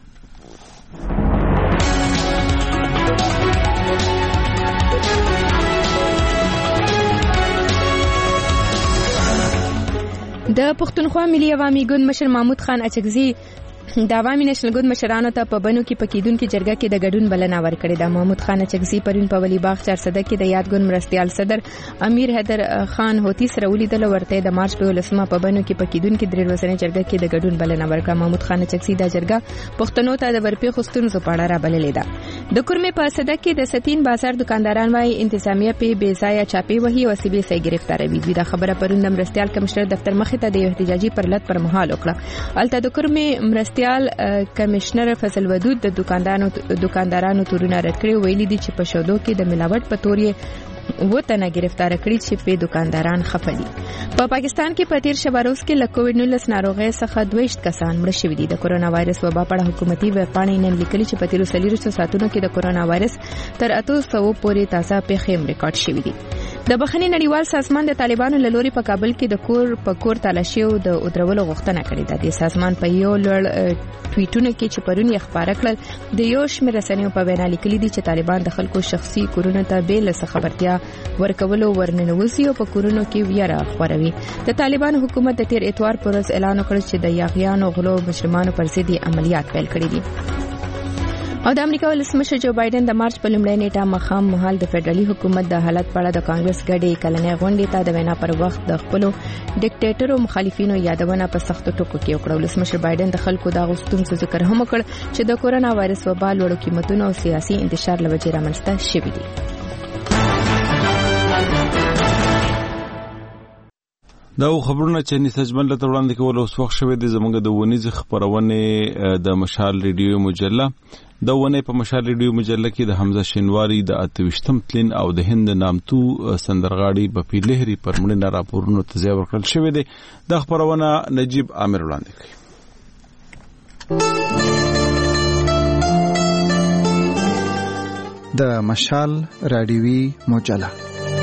Speaker 24: د پښتونخوا ملي عوامي ګوند مشر محمود خان اچکزي د عوامي نېشنل ګوند مشرانو ته په بنو کې پکیدونکو جرګه کې د ګډون بلنه ورکړې ده. محمود خان اچکزي پرون په ولی باغ چار صدک کې د یاد ګوند مرستيال صدر امیر حیدر خان هوتی سره ولیدل ورته د مارچ په لسمه په بنو کې پکیدونکو درې ورځې جرګه کې د ګډون بلنه ورکړه. محمود خان اچکزي د جرګه پښتنو ته د ورپی خستون زو پاړه را بللې ده. د کورمه په صدک کې د ستین بازار دکانداران وايي انتظامیه په بیزایا چاپی وهي او سیبي سي گرفتاروي. دا خبره پرون د مرستيال کمشنر دفتر مخې ته د احتجاجي پرلط پر مهال وکړه. الته د کورمه مرستيال کمشنر فضل ودود د دکاندارانو دکاندارانو تورونه رکړي ویلي دي چې په شودو کې د ملاوت په تورې وته نه گرفتار کړي چې په دکانداران خفلي. په پاکستان کې په تیر شپه روز کې له کووډ نولس ناروغۍ څخه دویشت کسان مړ شوي دي. د کرونا وایرس وبا په اړه حکومتي ویبپاڼې نن لیکلي چې په تیر څلورو ساعتونو کې د کرونا وایرس تر اته سوه پورې تازه پیښې ریکارډ شوي دي. د بخښنې نړیوال سازمان د طالبانو له لوري په کابل کې د کور په کور تالاشي او د ودرولو غوښتنه کړې ده. د سازمان په یو لړ ټویټونو کې چې پرون یې خبره کړل د یو شمېر رسنیو په وینا لیکلي دي چې طالبان د خلکو شخصي کورونو ته بې له خبرتیا ورکولو ورننوځي او په کورونو کې ویره خوروي. د طالبانو حکومت د تیر اتوار پر ورځ اعلان وکړ چې د یاغیانو غلو مجرمانو پر ضد عملیات پیل کړي دي. او د امریکا ولسمشر جو بایدن د مارچ په لومړۍ نیټه مخام مهال د فدرالي حکومت د حالت په اړه د کانګرس غړي کلنې غونډې ته د وینا پر وخت د خپل ډیکټیټر او مخالفینو یادونه په سخت ټکو کې وکړه. ولسمشر بایدن د خلکو د غوښتنو ذکر هم وکړ چې د کورونا وایرس وبا لوړو قیمتونو او سیاسي انتشار لوجې رامنځته شوي دي.
Speaker 1: دا خبرونه چې نسجمن لته وړاندې کول اوس وخت شوی دی زموږ د ونیز خبرونه د مشال ریډیو مجله. د ونه په مشال ریډیو مجله کې د حمزه شینواری د اتوشتم تلین او د هند نامتو سندرغاړي بپی لهری پر مړینه راپورونو تزیه ورکړل شوی دی. د خبرونه نجیب عامر وړاندې کوي.
Speaker 5: د مشال رادیوي مجله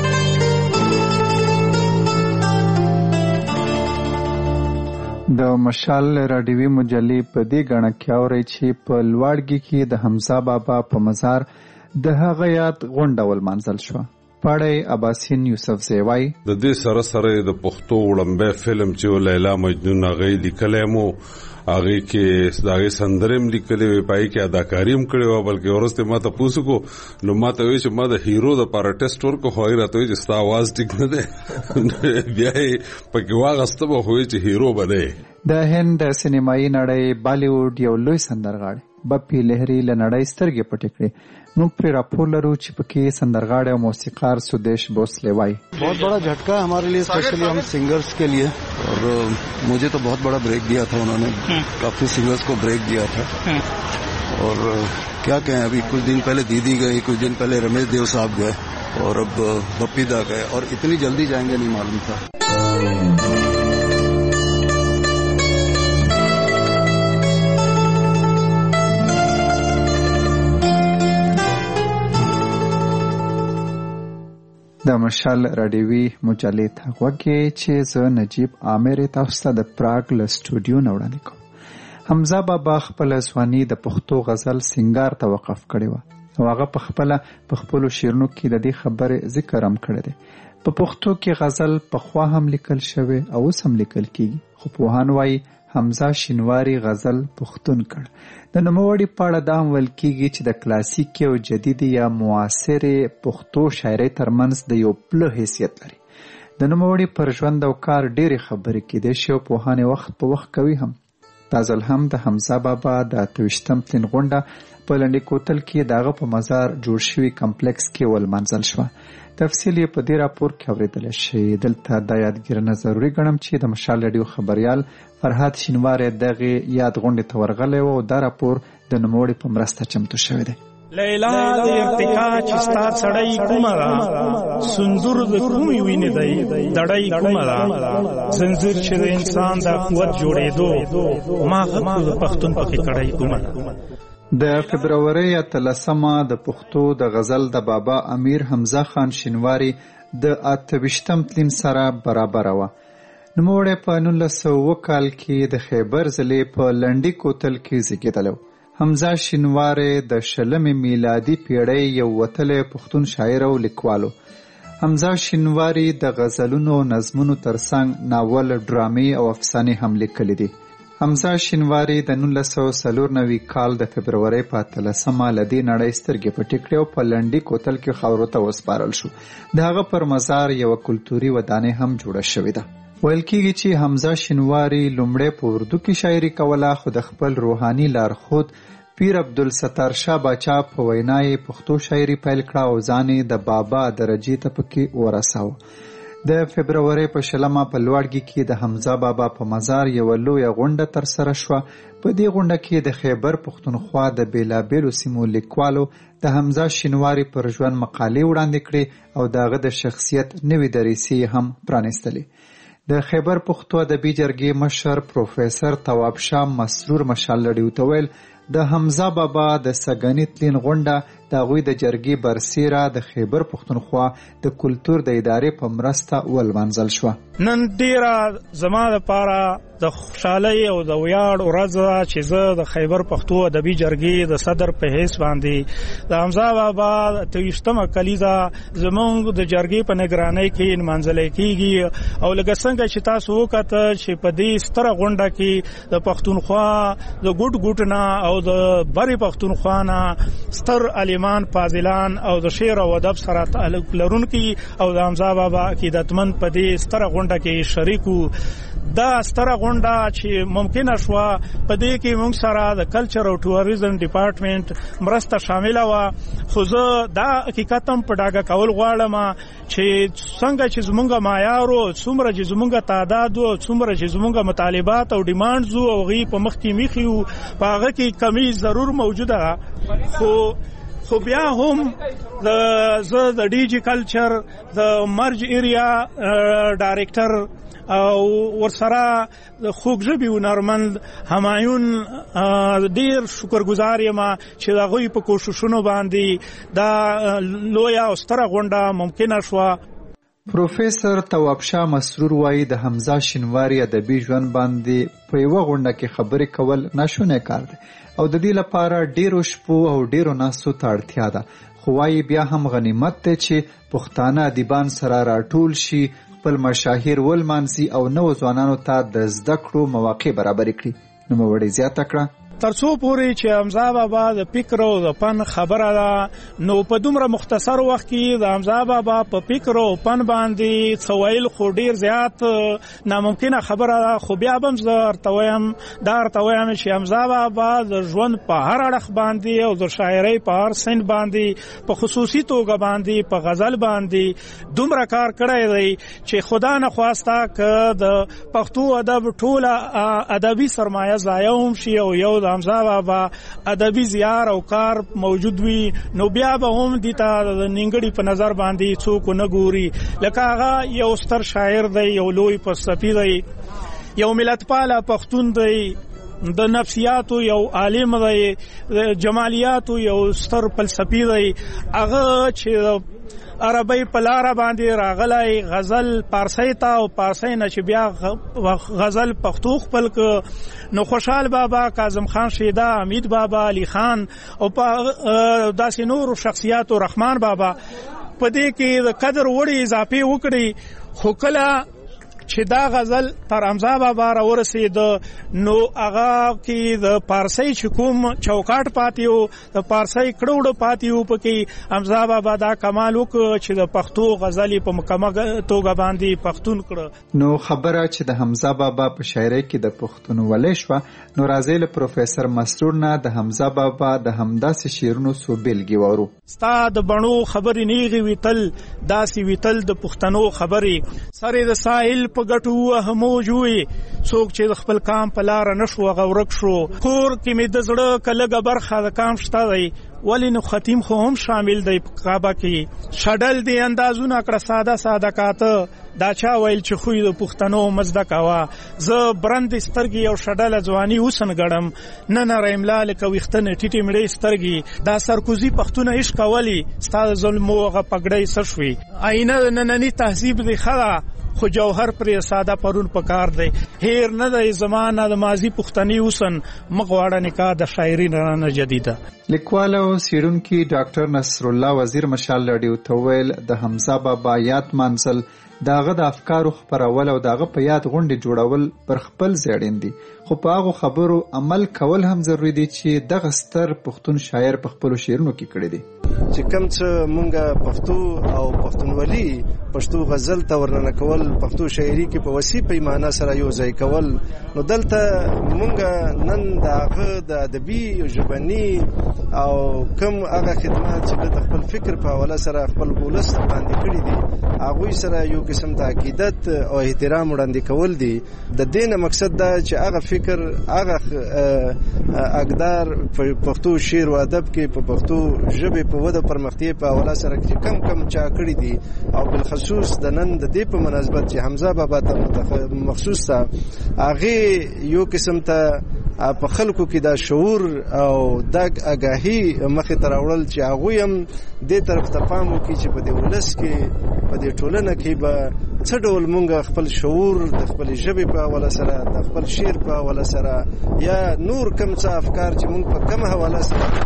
Speaker 5: د مشال رادیوي مجلې په دې غاڼه کې اوري چې په لوړګي کې د حمزه بابا په مزار د هغه یاد غونډه ول منځل شو. پاړی عباسین یوسف زیوای
Speaker 3: د دې سره سره د پښتو وړمبه فلم چې لیلا مجنون هغه لیکلې مو هغه کې داغه سندرم لیکلې وي پای کې اداکاریم کړې و بلکې ورسته ما ته پوسو کو نو ما ته وی چې ما د هیرو د پاره ټیسټ ورکو خو راته چې ستا आवाज ټیک نه ده بیا پکې واغسته به وي چې هیرو بده.
Speaker 5: د هند سینمایي نړۍ بالیوډ یو لوی سندرغاړي بپی لهری له نړۍ سترګې پټې کړې. موږ پر راپور لرو چې پکې سندرغاړي او موسیقار سودیش بوسلے وايي
Speaker 4: बहुत बड़ा झटका है हमारे लिए, स्पेशली हम सिंगर्स के लिए. और मुझे तो बहुत बड़ा ब्रेक दिया था उन्होंने, काफी सिंगर्स को ब्रेक दिया था. और क्या कहें, अभी कुछ दिन पहले दीदी गई, कुछ दिन पहले रमेश देव साहब गए और अब बप्पी दा गए और इतनी जल्दी जाएंगे नहीं मालूम था.
Speaker 5: د مشال رادیوي مجلې ته غوږی چې زه نجیب عامر تاسو ته د پراګ له سټوډیو نه وړاندې کوم. حمزه بابا خپل ځواني د پښتو غزل سنگار ته وقف کړی و او هغه په خپل په خپل شعرونو کې د دې خبرې ذکر هم کړی دی. په پښتو کې غزل په خوا هم لیکل شوی او اوس هم لیکل کیږي، خو پوهان وایي حمزه شینواری غزل پښتون کړ. د نوموړي په اړه دا هم ویل کیږي چې د کلاسیک او جدید یا معاصر پښتو شاعرۍ ترمنځ د یو پله حیثیت لري. د نوموړي پر ژوند او کار ډېرې خبرې کېدای شي او پوهان وخت په وخت کوي هم. دا ځل هم د حمزه بابا د اتهویشتم تلین غونډه په لنډي کوتل کې دغه په مزار جوړ شوي کمپلیکس کې ولمانځل شوه. تفصیل یې په دې راپور کې اورېدلی شي. دلته دا یادګیرنه ضروري ګڼم چې د مشال راډیو خبریال فرهاد شینواری دغې یاد غونډې ته ورغلی و او دا راپور د نوموړي په مرسته چمتو شوی دی.
Speaker 11: لیلا د ارتقا چې ستا سړی کومه ده، سندور د کومې وینې دی دړی کومه ده، زنځیر چې د انسان د قوت جوړېدو ما غږ د پښتون پکې کړی کومه ده.
Speaker 5: د فبرورۍ اتلسمه د پښتو د غزل د بابا امیر حمزه خان شینواری د اتهویشتم تلین سره برابره وه. نوموړی په نولس سوه اووه کال کې د خیبر ضلع په لنډي کوتل کې زیږېدلی و. حمزه شینواری د شلمې میلادي پیړۍ یو وتلی پښتون شاعر او لیکوال و. حمزه شینواری د غزلونو او نظمونو ترڅنګ ناول، ډرامې او افسانې هم لیکلي دي. حمزه شینواری د نولس سوه څلور نوي کال د فبرورۍ په اتلسمه له دې نړۍ سترګې پټې کړې او په لنډي کوتل کې خاورو ته وسپارل شو. د هغه پر مزار یوه کلتوري ودانۍ هم جوړه شوې ده. ویل کېږي چې حمزه شینواری لومړی په اردو کې شاعري کوله، خو د خپل روحاني لارښود پیر عبدالستار شاه باچا په وینا یې پښتو شاعري پیل کړه او ځان یې د بابا درجې ته پکې ورساوه. د فبرورۍ په شلمه په لوړګي کې د حمزه بابا په مزار یوه لویه غونډه ترسره شوه. په دې غونډه کې د خیبر پښتونخوا د بېلابېلو سیمو لیکوالو د حمزه شینواری پر ژوند مقالې وړاندې کړې او د هغه د شخصیت نوې دریسې هم پرانیستلې. د خیبر پښتو ادبي جرګې مشر پروفیسر تواب شاه مسرور مشال راډیو ته ویل د حمزه بابا د سګنې تلین غونډه د هغوی د جرګې برسیره د خیبر پښتونخوا د کلتور د ادارې په مرسته ولمانځل شوه.
Speaker 11: نن ډیره زما دپاره د خوشحالۍ او د ویاړ ورځ ده چې زه د خیبر پښتو ادبي جرګې د صدر په حیث باندې د حمزه بابا اتهویشتمه کلیزه زموږ د جرګې په نگرانۍ کې نمانځلی کېږي. او لکه څنګه چې تاسو وکته چې په دې ستره غونډه کې د پښتونخوا د ګوټ ګوټ نه او د برې پښتونخوا نه ستر عالمان، فاضلان او د شعر او ادب سره تعلق لرونکي او د حمزه بابا عقیدتمند په دې ستره غونډه کې شریک وو. دا ستره غونډه چې ممکنه شوه په دې کې موږ سره د کلچر او ټوریزم ډپارټمنټ مرسته شامله وه. خو زه دا حقیقت هم په ډاګه کول غواړم چې څنګه چې زمونږ معیار و، څومره چې زمونږ تعداد و، څومره چې زمونږ مطالبات او ډیمانډز و او هغې په مخ کې میخي وو، په هغه کې کمی ضرور موجوده ده. خو خو بیا هم د زه د ډي جي کلچر د مرج ایریا ډایرکټر او ورسره د خوږ ژبې هنرمند همایون ډیر شکرګزار یم چې د هغوی په کوششونو باندې دا لویه او ستره غونډه ممکنه شوه.
Speaker 5: پروفیسر تواب شاه مسرور وایي د حمزه شینواری ادبي ژوند باندې په یوه غونډه کې خبرې کول ناشونی کار دی او د دې لپاره ډیرو شپو او ډیرو ناستو ته اړتیا ده. خو وایي بیا هم غنیمت دی چې پښتانه ادیبان سره راټول شي، خپل مشاهیر ولمانځي او نوو ځوانانو ته د زده کړو مواقع برابرې کړي. نوموړي زیاته کړه
Speaker 11: تر څو پورې چې حمزه بابا د فکر او د فن خبره ده، نو په دومره مختصر وخت کې د حمزه بابا په فکر او فن باندې څه ویل خو ډیر زیات ناممکنه خبره ده. خو بیا به هم زه ورته وایم دا ورته وایم چې حمزه بابا د ژوند په هر اړخ باندې او د شاعرۍ په هر سند باندې په خصوصي توګه باندې په غزل باندې دومره کار کړی دی چې خدا نه خواسته که د پښتو ادب ټوله ادبي سرمایه ضایع هم شي او یو د حمزه بابا ادبي زیار او کار موجود وي، نو بیا به هم دې ته د نیمګړي په نظر باندې څوک نه ګوري. لکه هغه یو ستر شاعر دی، یو لوی فلسفي دی، یو ملتپاله پښتون دی، د نفسیاتو یو عالم دی، جمالیاتو یو ستر فلسفي دی. هغه چې عربی په لاره باندې راغلی غزل پارسی ته او پارسی نه چې بیا غزل پښتو خپل ک نو خوشحال بابا، کاظم خان شیدا، حمید بابا، علی خان او داسې نور شخصیات او رحمان بابا په دې کې د قدر وړي اضافه وکړي. خو کله چې دا غزل تر حمزه بابا را ورسېد نو هغه کې د پارسي چې کوم چوکاټ پاتې و د پارسي کړوړ پاتې و پکې حمزه بابا دا کمال وکړ چې د پښتو غزلې په مکمل توګه باندې پښتون کړ.
Speaker 5: نو خبره چې د حمزه بابا په شاعرۍ کې د پښتونولۍ شوه نو راځي له پروفیسور مسرور نه د حمزه بابا د همداسې شعرونو څو بېلګې واورو.
Speaker 11: ستا د بڼو خبرې نیغې وي تل داسې وي تل د پښتنو خبرې سرې د ساحل په ګټو ووهه موج ووي څوک چې د خپل کام په لاره نه شو هغه ورک شو کور کې مې د زړه که لږه برخه د کام شته دی ولې نو ختیم خو هم شامل دی په کعبه کې شډل دی اندازونه کړه ساده ساده کاته دا چا ویل چې خوی د پښتنو مزده کوه زه برند سترګې او شډله ځواني اوسن ګړم نه نری املا لکه ویښته نه ټیټې مړې سترګې دا سرکوزي پښتونه عشق کولی ستا د ظلم هغه پګړۍ څه شوې آینه د ننني تهذیب دی ښه ده خو جوهر پرې ساده پرون پکار دی هیر نه دی زمانه د ماضي پښتني اوسن مغواړه نکاح د شاعري نه جدیده.
Speaker 5: لیکوال او څېړونکي ډاکټر نصر الله وزیر مشال راډیو ته ویل د حمزه بابا یاد مانځل داغه د افکارو خپرول او داغه په یاد غونډې جوړول پر خپل ځړین دي خو په هغه خبرو عمل کول هم ضروری دي چې دغه ستر پښتون شاعر په خپل شعرونو کې کړی دي
Speaker 14: چې کوم څه مونږه پښتو او پښتونولي پښتو غزل ته ورننه کول پښتو شاعري کې په وسیع پیمانه سره یو ځای کول نو دلته مونږه نن داغه د ادبي ژبني او کوم هغه خدمات چې د خپل فکر په حواله سره خپل ولس باندې کړی دي هغه سره یو قسم د عقیدت او احترام وړاندې کول دي د دینه مقصد دا چې هغه فکر هغه اقدار په پښتو شعر او ادب کې په پښتو ژبه په وده پرمختیا په حواله سره چې کم کم چا کړی دي او بالخصوص د نن د دې په مناسبت چې حمزه بابا ته مخصوص تا هغه یو قسم ته په خلکو کې دا شعور او د آگاهی مخه تر اورل چې هغه هم د طرف ته پام وکړي چې په دې ولس کې په دې ټولنه کې به څه ډول مونږ خپل شعور د خپل ژبې په حواله سره د خپل شعر په حواله سره یا نور کوم څه افکار چې مونږ په کوم حواله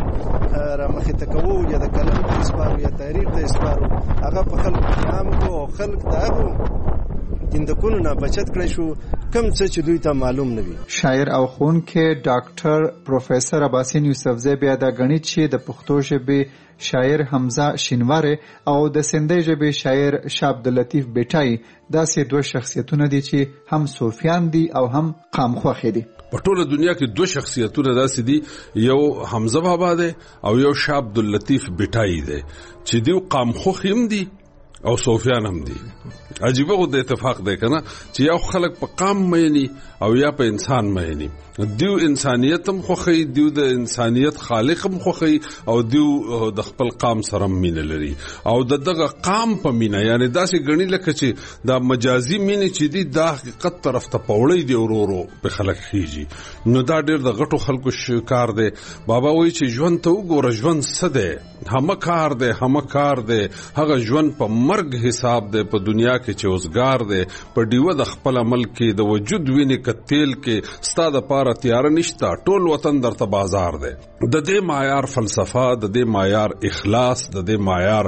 Speaker 14: سره را مخې ته کوو یا د کلام د اسپارو یا تحریر د اسپارو هغه په خلکو کې عام کو او خلک د هغو کیندکونو نه بچت کړی شو کم څه چې دوی ته معلوم نه وي.
Speaker 5: شاعر او ښوونکی ډاکټر پروفیسور عباسین یوسفزی بیا دا غني چې د پښتو ژبې شاعر حمزه شینواری او د سندۍ ژبې شاعر شاه عبداللطیف بیټای داسې دوه شخصیتونه دي چې هم صوفیان دي او هم قامخوخ دي.
Speaker 3: په ټوله دنیا کې دوه شخصیتونه داسې دي یو حمزه بابا دی او یو شاه عبداللطیف بیټای دی چې دیو قامخوخ هم دي او صوفیان هم دي. عجیبه خو د اتفاق دی کنه چې یو خلک په قام مېني او یا په انسان مېني دیو انسانیت هم خوخی دیو د انسانیت خالق هم خوخی او دیو د خپل قام سره مینه لري او د دغه قام په مینه یعنی داسې غنی لکه چې دا مجازي مینه چې دی د حقیقت طرف ته پوړی دی ورورو په خلک خيږي نو دا ډېر د غټو خلکو شکار دی. بابا وایي چې ژوند ته وګوره ژوند څه دی هم کار دی هم کار دی هغه ژوند په مرګ حساب دی په دنیا کې چې اوسګار دی په دیو د خپل عمل کې د وجود وینې کتل کې ستاده پاره تیار نشتا ټول وطن درته بازار دی. د دې معیار فلسفه د دې معیار اخلاص د دې معیار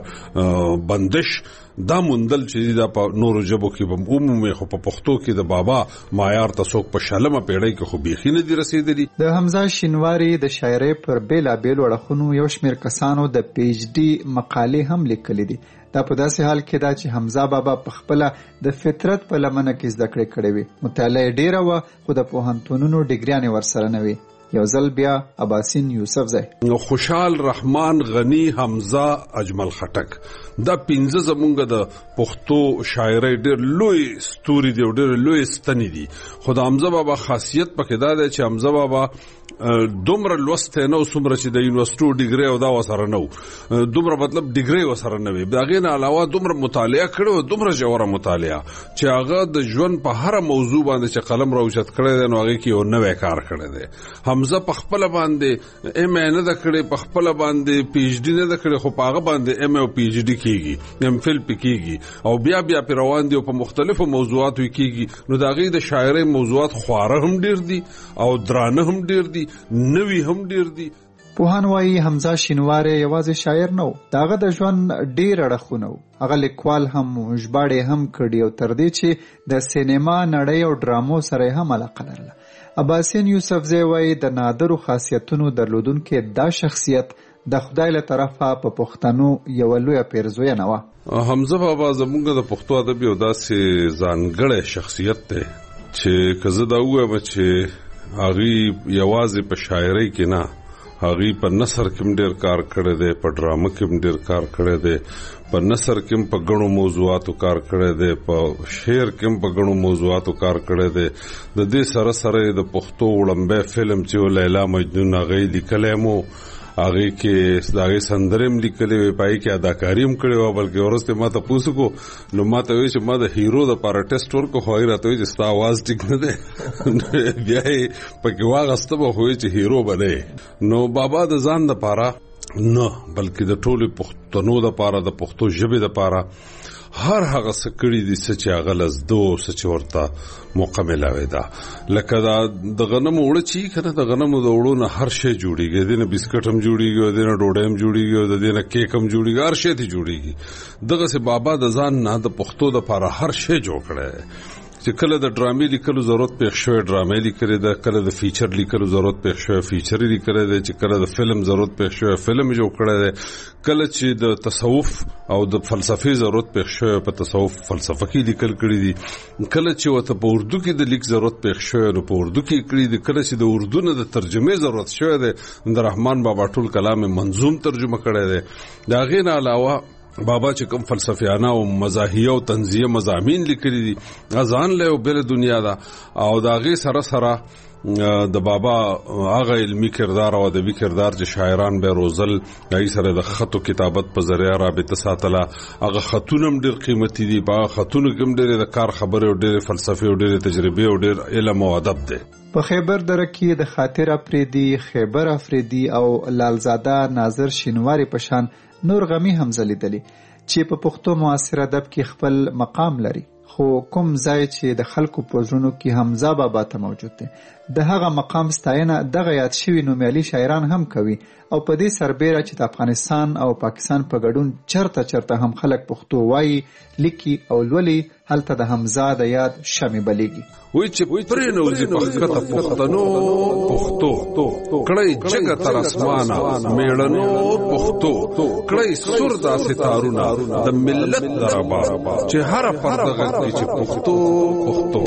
Speaker 3: بندش دا مندل چې دا په نورو ژبو کې په عمومي خو په پښتو کې د بابا معیار تاسو په شلمه پیړۍ کې خو بيخي نه دي رسیدلي.
Speaker 5: د حمزه شینواری د شاعرۍ پر بیلا بیل وړخونو یو شمېر کسانو د پی ایچ ډي مقالې هم لیکلې دي. دا په داسې حال کې دا چې حمزه بابا په خپل د فطرت په لمنه کې زده کړې کړې وي مطالعه ډیره و خو د پوهنتونونو ډیګریانې ورسره نه وي. یو ځل بیا عباسین یوسفزی
Speaker 3: خوشحال رحمان غنی حمزه اجمل خټک دا پنځه زمونږ د پښتو شاعرۍ ډېر لوی ستوري دي او ډېر لوی ستنې دي. خو د حمزه بابا خاصیت پکې دا دی چې حمزه بابا دومره لوسته نه څومره چې د یونیورسيټو ډیګري او دا وسره نه دومره مطلب ډیګري وسره نه وي داغه نه علاوه دومره مطالعه کړو دومره جوړه مطالعه چې هغه د ژوند په هر موضوع باندې چې قلم راوچت کړی دی نو هغه کې یو نوې کار کړی دی. حمزه په خپل باندې ایم ای نه د کړي په خپل باندې پی ایچ ډي نه د کړي خو په هغه باندې ایم ای او پی ایچ ډي کیږي ایم فل پکېږي او بیا بیا په روان دي په مختلفو موضوعاتو کېږي نو داغه د شاعرۍ موضوعات خواره هم ډیر دي او درانه هم ډیر دي نوی هم ډیر دي.
Speaker 5: پوهان وایي حمزه شینواری یوازې شاعر نه و، د هغه د ژوند ډېر اړخونه و. هغه لیکوال هم و، ژباړې هم کړي او تر دې چې د سینما نړۍ او ډرامو سره هم علاقه لرله. عباسین یوسفزی وایي د نادرو خاصیتونو درلودونکی دا شخصیت د خدای له طرفه په پښتنو یوه لویه پیرزوینه وه.
Speaker 3: حمزه بابا زمونږ د پښتو ادب یو داسې ځانګړی شخصیت دی چې که زه دا ووایم چې هغې یوازې په شاعرۍ کې نه، هغې په نثر کې هم ډېر کار کړی دی، په ډرامه کې هم ډېر کار کړی دی، په نثر کې هم په ګڼو موضوعاتو کار کړی دی، په شعر کې هم په ګڼو موضوعاتو کار کړی دی. د دې سره سره د پښتو وړمبی فلم چې و لیلا مجنون هغه یې لیکلی مو، هغې کې د هغې سندرې هم لیکلې وې، په هغې کې اداکاري هم کړې وه. بلکې وروسته ما تپوس وکړو نو ما ته وایي چې ما د هیرو دپاره ټیسټ ورکړو، خو هغې راته وایي چې ستا اواز ټیک نه دی. بیا یې پکې واغسته به، خو وایي چې هیرو به نه یې. نو بابا د ځان دپاره نه، بلکې د ټولې پښتنو دپاره، د پښتو ژبې دپاره هر هغه څه کړي دي څه چې هغه له زده و، څه چې ورته موقع میلاوې ده. لکه دا د غنمو اوړه چې یي که نه، د غنمو د اوړو نه هر شی جوړېږي. د دې نه بسکټ هم جوړېږي، او د دې نه ډوډۍ هم جوړېږي، او د دې نه کیک هم جوړېږي، هر شی ته جوړېږي. دغسې بابا د ځان نه د پښتو دپاره هر شی جوړ کړی دی. چې کله د ډرامې لیکلو ضرورت پېښ شوی ډرامې لیکلې ده، کله د فیچر لیکلو ضرورت پېښ شوی فیچر یې لیکلی دی، چې کله د فلم ضرورت پېښ شوی فلم یې جوړ کړی دی، کله چې د تصوف او د فلسفې ضرورت پېښ شوی په تصوف فلسفه کې لیکل کړي دي، کله چې ورته په اردو کې د لیک ضرورت پېښ شوی نو په اردو کې کړي دي، کله چې د اردو نه د ترجمې ضرورت شوی دی د رحمان بابا ټول کلام منظوم ترجمه کړی دی. د هغې نه علاوه بابا چې کوم فلسفیانه او مزاحیه او تنزیه مضامین لیکلي دي، ځان له یو بله دنیا ده. او د هغې سره سره د بابا هغه علمي کردار او ادبي کردار چې شاعران به روزل، هغې سره د خطو کتابت په ذریعه رابطه ساتله. هغه خطونه هم ډېر قیمتي دي، په هغه خطونو کې هم ډېرې د کار خبرې او ډېرې فلسفې او ډېرې تجربې او ډېر علم او ادب دی.
Speaker 5: په خیبر دره کې د خاطر افریدي، خیبر افریدي او لالزاده ناظر شینواری په شان نور غمی هم لیدلی چې په پښتو معاصر ادب کې خپل مقام لري. خو کوم ځای چې د خلکو په زړونو کې حمزه بابا ته موجود دی، د هغه مقام ستاینه دغه یاد شوي نومیالي شاعران هم کوي. او په دې سربیره چې د افغانستان او پاکستان په ګډون چرته چرته هم خلک پښتو وایي، لیکي او لولي، هلته د حمزه د یاد شمع بلیږي.
Speaker 3: وایي چې پرې نوځي په ښکته پښتنو پښتو کړی جګه تر اسمانه، میړنو پښتو کړی سور داسې تارونه د ملت دربا چې هر پرده غږ چې پښتو پښتو.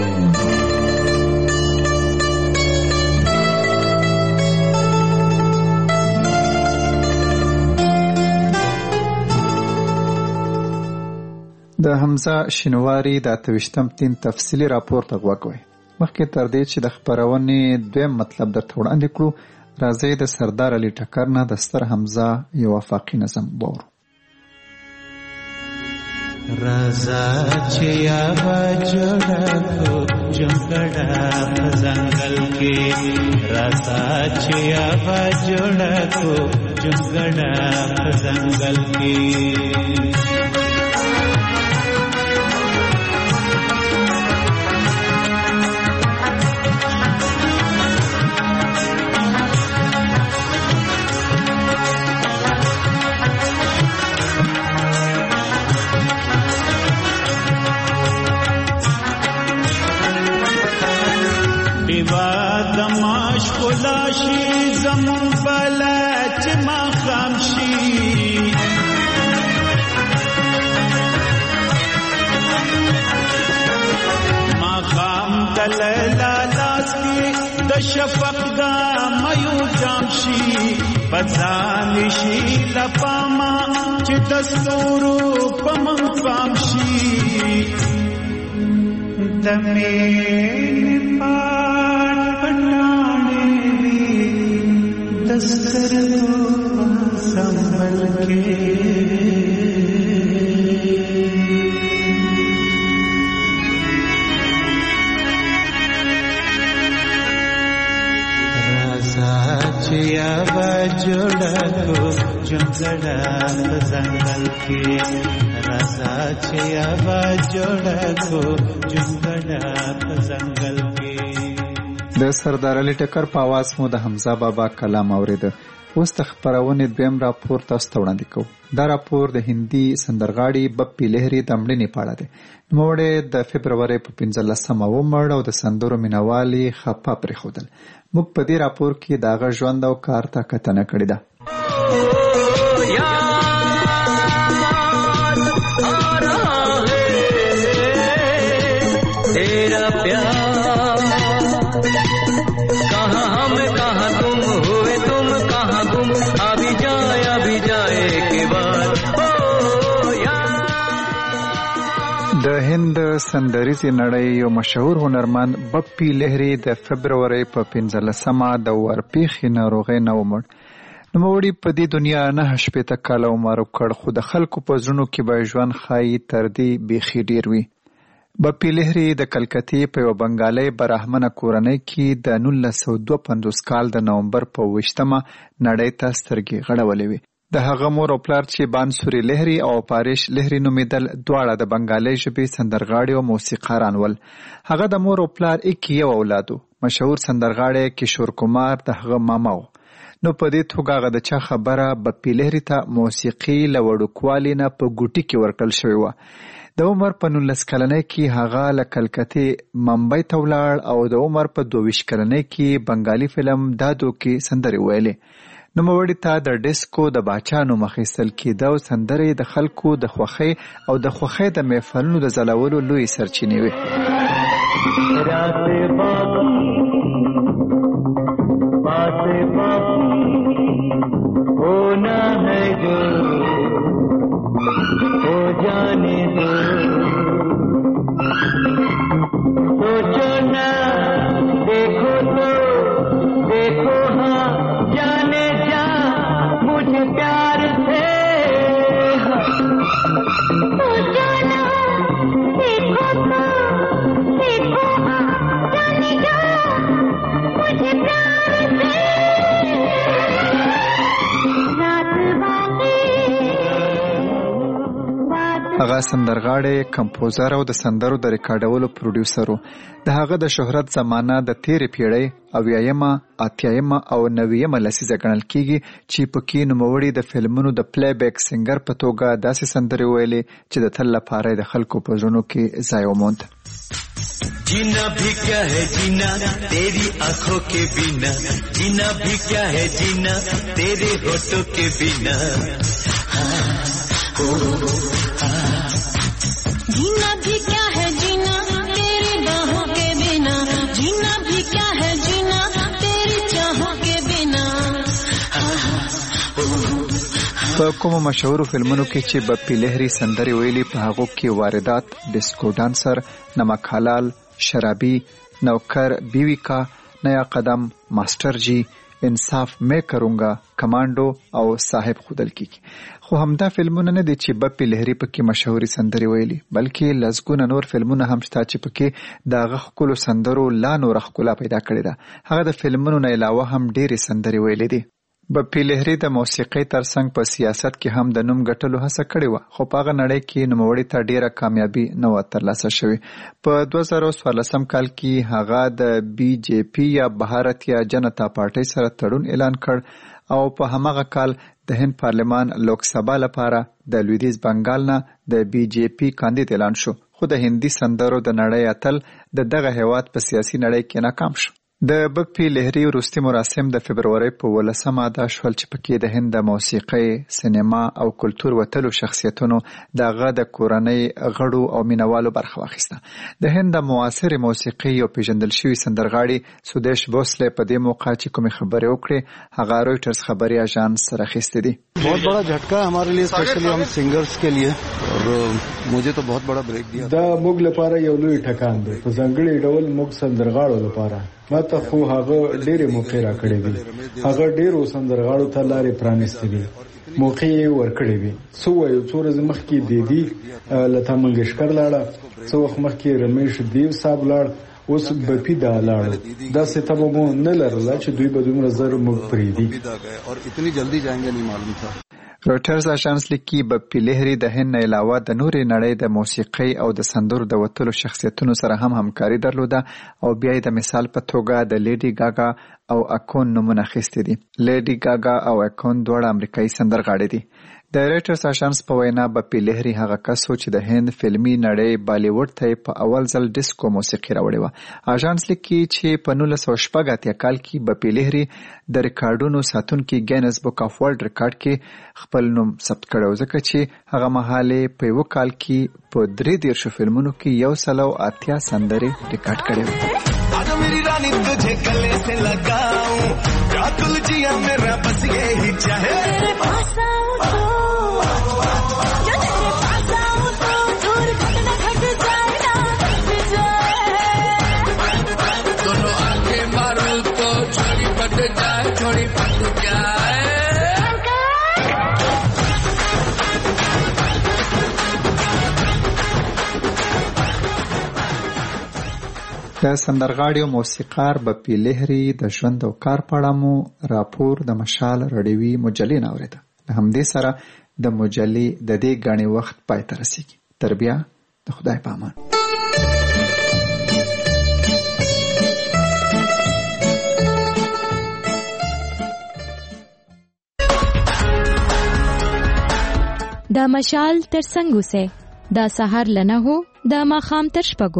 Speaker 5: د حمزه شینواری د اتهویشتم تین تفصیلي راپور ته غوږ وئ. مخکې تر دې چې د خپرونې دویم مطلب درته وړاندې کړو، راځئ د سردار علي ټکر نه د ستر حمزه یو افاقي نظم واورو.
Speaker 15: राजा छया बजड़ा को जंगड़ा जंगल के, राजा छया बजड़ा को जंगड़ा जंगल के. دماش خلاشی زمون بلد ما خمشی ما خام دللا لاسکی د شفق دا میو جامشی بزانشی لپاما چه دستورو پمن فامشی دمین پا दस्तर संभल के राजा चिया बजड़ा को जंगड़ा जंगल के, राजा चिया बजड़ा को जंगड़ा जंगल के.
Speaker 5: د سردار علي ټکر په आवाज مو د حمزه بابا کلام اوریده. اوس د خبرونې دویم راپور تاسو ته وړاندې کوو. دا راپور د هندي سندرغاړي بپی لهري د مړینې په اړه دی. نوموړی د فبرورۍ په پنځلسمه ومړ او د سندرو مینوال یې خپه پرېښودل. موږ په دې راپور کې د هغه ژوند او کار ته کتنه کړې ده. د هند سندریزې نړۍ یو مشهور هنرمند بپی لهري د فبرورۍ په پنځلسمه د ورپېښې ناروغۍ نه ومړ. نوموړي په دې دنیا نهه شپېته کاله عمر وکړ، خو د خلکو په زړونو کې به ژوند ښایي تر دې بیخي ډېر وي. بپی لهري د کلکتې په یوه بنګالۍ براهمنه کورنۍ کې د نولس سوه دوه پنځوس کال د نومبر په اوویشتمه نړۍ ته سترګې غړولې وې. د هغه مور او پلار چې بانسوري لهري او پاریش لهري نومیدل دواړه د بنګالۍ ژبې سندرغاړي او موسیقاران ول. هغه د مور او پلار یک یو اولاد و. مشهور سندرغاړی کشور کمار د هغه ماما و. نو په دې توګه هغه د چا خبره بپی لهري ته موسیقي له وړوکوالي نه په ګوټي کې ورکړل شوې وه. د عمر په نولس کلنۍ کې هغه له کلکتې ممبۍ ته ولاړ او د عمر په دوه ویشت کلنۍ کې بنګالي فلم دادو کې سندرې ویلې. نوموړي ته د ډیسکو د باچا نوم اخیستل کېده او سندرې د خلکو د خوښۍ او د خوښۍ د محفلونو د ځلولو لوی سرچینې وې. هغه سندرغاړی، کمپوزر او د سندرو د ریکارډولو پروډیوسر و. د هغه د شهرت زمانه د تیرې پیړۍ اویایمه، اتیایمه او نویمه لسیزه ګڼل کیږي چې پکې نوموړي د فلمونو د پلی بیک سنگر په توګه داسې سندرې ویلې چې د تل لپاره د خلکو په زړونو کې ځای وموند. जीना भी क्या है जीना तेरी आंखों के बिना, जीना भी क्या है जीना तेरे होठों के बिना, जीना भी क्या है जीना तेरी बाहों के बिना, जीना भी क्या है जीना तेरी चाहों के बिना. په کومو مشهورو فلمونو کې چې بپی لهري سندرې ویلي په هغو کې واردات، ډیسکو ډانسر، نمک حلال، شرابی، نوکر بیوی کا، نیا قدم، ماسٹر جی، انصاف میں کرونگا، کمانډو او صاحب خودل کیږي. خو همدا فلمونه نه دي چې بپی لهري پکې مشهوري سندرې ویلي، بلکې لسګونه نور فلمونه هم شته چې پکې د هغه ښکلو سندرو لا نور ښکلا پیدا کړې ده. هغه د فلمونو نه علاوه هم ډېرې سندرې ویلې دي. بپی لهري د موسیقۍ ترڅنګ په سیاست کې هم د نوم ګټلو هڅه کړې وه، خو په هغه نړۍ کې نوموړي ته ډېره کامیابي نه وه ترلاسه شوې. په دوه زره څوارلسم کال کې هغه د بی جے پی یا بھارتیه جنتا پارټۍ سره تړون اعلان کړ او په هماغه کال د هند پارلمان لوک سبا لپاره د لویدیځ بنګال نه د بی جے پی کاندید اعلان شو. خو د هندي سندرو د نړۍ اتل د دغه هیواد په سیاسي نړۍ کې ناکام شو. د بپی لهري وروستي مراسم د فبرورۍ په ولسمه ادا شول چې پکې د هند د موسیقۍ، سینما او کلتور وتلو شخصیتونو د هغه د کورنۍ غړو او مینوالو برخه واخیسته. د هند د معاصرې موسیقۍ یو پیژندل شوي سندرغاړي سودیش بوسلے په دې موقع چې کومې خبرې وکړې هغه رویټرز خبري اژانس سره اخیستې دي.
Speaker 4: बहुत बड़ा झटका हमारे लिए, स्पेशली हम सिंगर्स के लिए, और मुझे तो बहुत बड़ा ब्रेक दिया.
Speaker 16: دا موږ لپاره یو لوی ټکان دی. په ځانګړي ډول موږ سندرغاړو لپاره ماته خو هغه ډېرې موقع راکړې دي. هغه ډېرو سندرغاړو ته لارې پرانیستې دي، موقع یې ورکړې وي. څو وایو څو ورځې مخکې دیدي لتا منګشکر لاړه، څو وخت مخکې رمیش دیو صاحب لاړ، اوس بپی دا لاړ. داسې تبه مو نه لرله چې دوی به دومره زر موږ پرېږدي.
Speaker 4: और इतनी जल्दी जाएंगे नहीं मालूम था.
Speaker 5: روټرز اژانس لیکي بپی لهری د هند نه علاوه د نورې نړۍ د موسیقۍ او د سندرو د وتلو شخصیتونو سره هم همکاري درلوده او بیا د مثال په توګه د لیډي ګاګا او اکون نومونه اخیستي دي. لیډي ګاګا او اکون دواړه امریکایي سندرغاړي دي. د روټرز اژانس په وینا بپی لهری هغه کس و چې د هند فلمي نړۍ بالیوډ ته په اول ځل ډیسکو موسیقي راوړې وه. اژانس لیکي چې په نولس سوه شپږ اتیا کال کې بپی لهری د ریکارډونو ساتونکي ګینز بک اف ورلد ریکارډ کې خپل نوم ثبت کړی و، ځکه چې هغه مهال په یو کال کې په درې دیرشو فلمونو کې یو سل او اتیا سندرې ریکارډ کړې وې. د سندرغاړي او موسیقار بپی لهری د ژوند او کار په اړه مو راپور د مشال رادیوي مجلې نه اورېده. د همدې سره د مجلې د دې غاڼې وخت پای ته رسیږي. تر بیا د خدای په امان.
Speaker 6: د مشال تر څنګ اوسئ. د سهار له نهو د ماښام تر شپږو.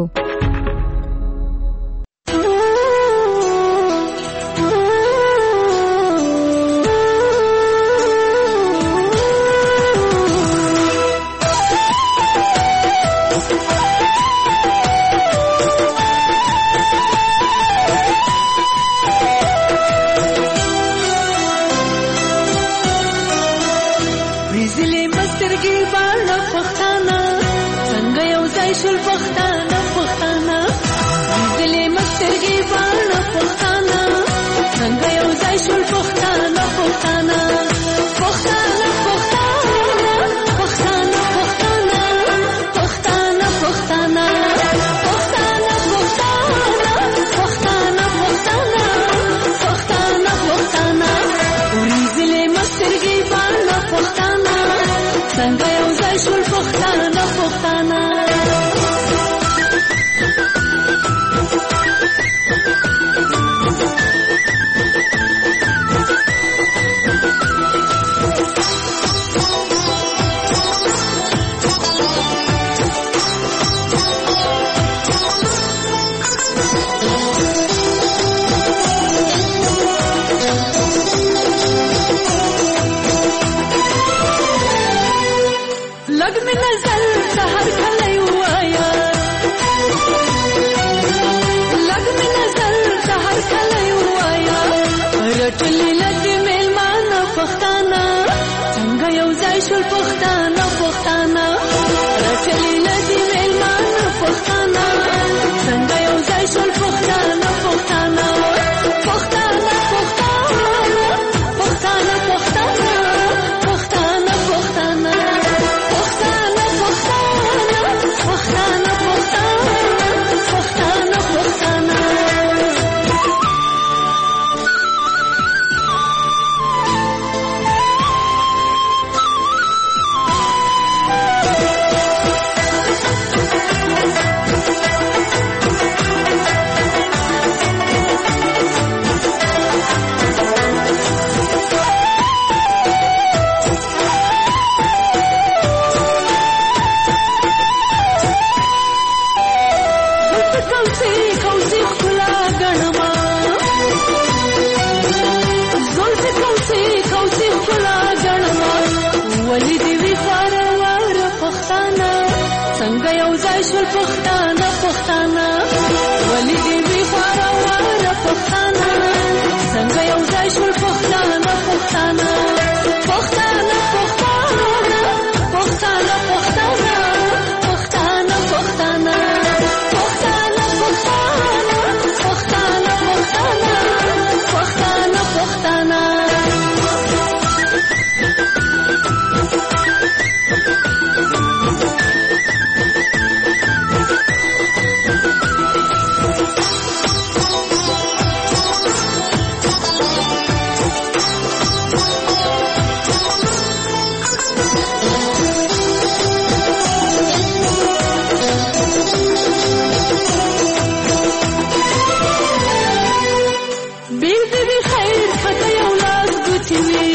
Speaker 17: وي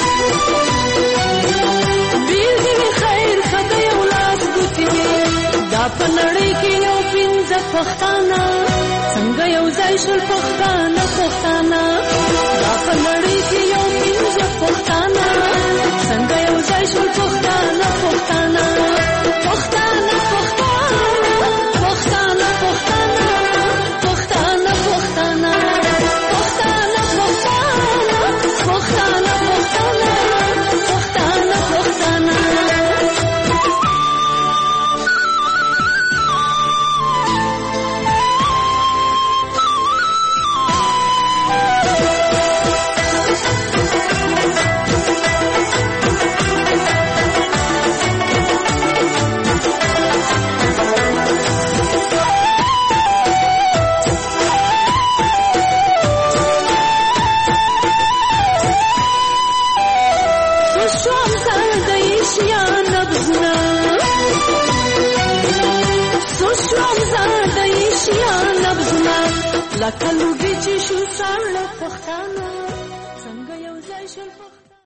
Speaker 17: بیل دی خیر خدای اولاد ګوتی وي دا په نړۍ کې یو پنځه پښتانه څنګه یو ځای شول پښتانه پښتانه دا په نړۍ کې یو پنځه پښتانه څنګه یو ځای شول پښتانه پښتانه پښتانه پښتانه پښتانه پښتانه پښتانه پښتانه پښتانه پښتانه پښتانه پښتانه لکه لوګي چې شو سره پښتانه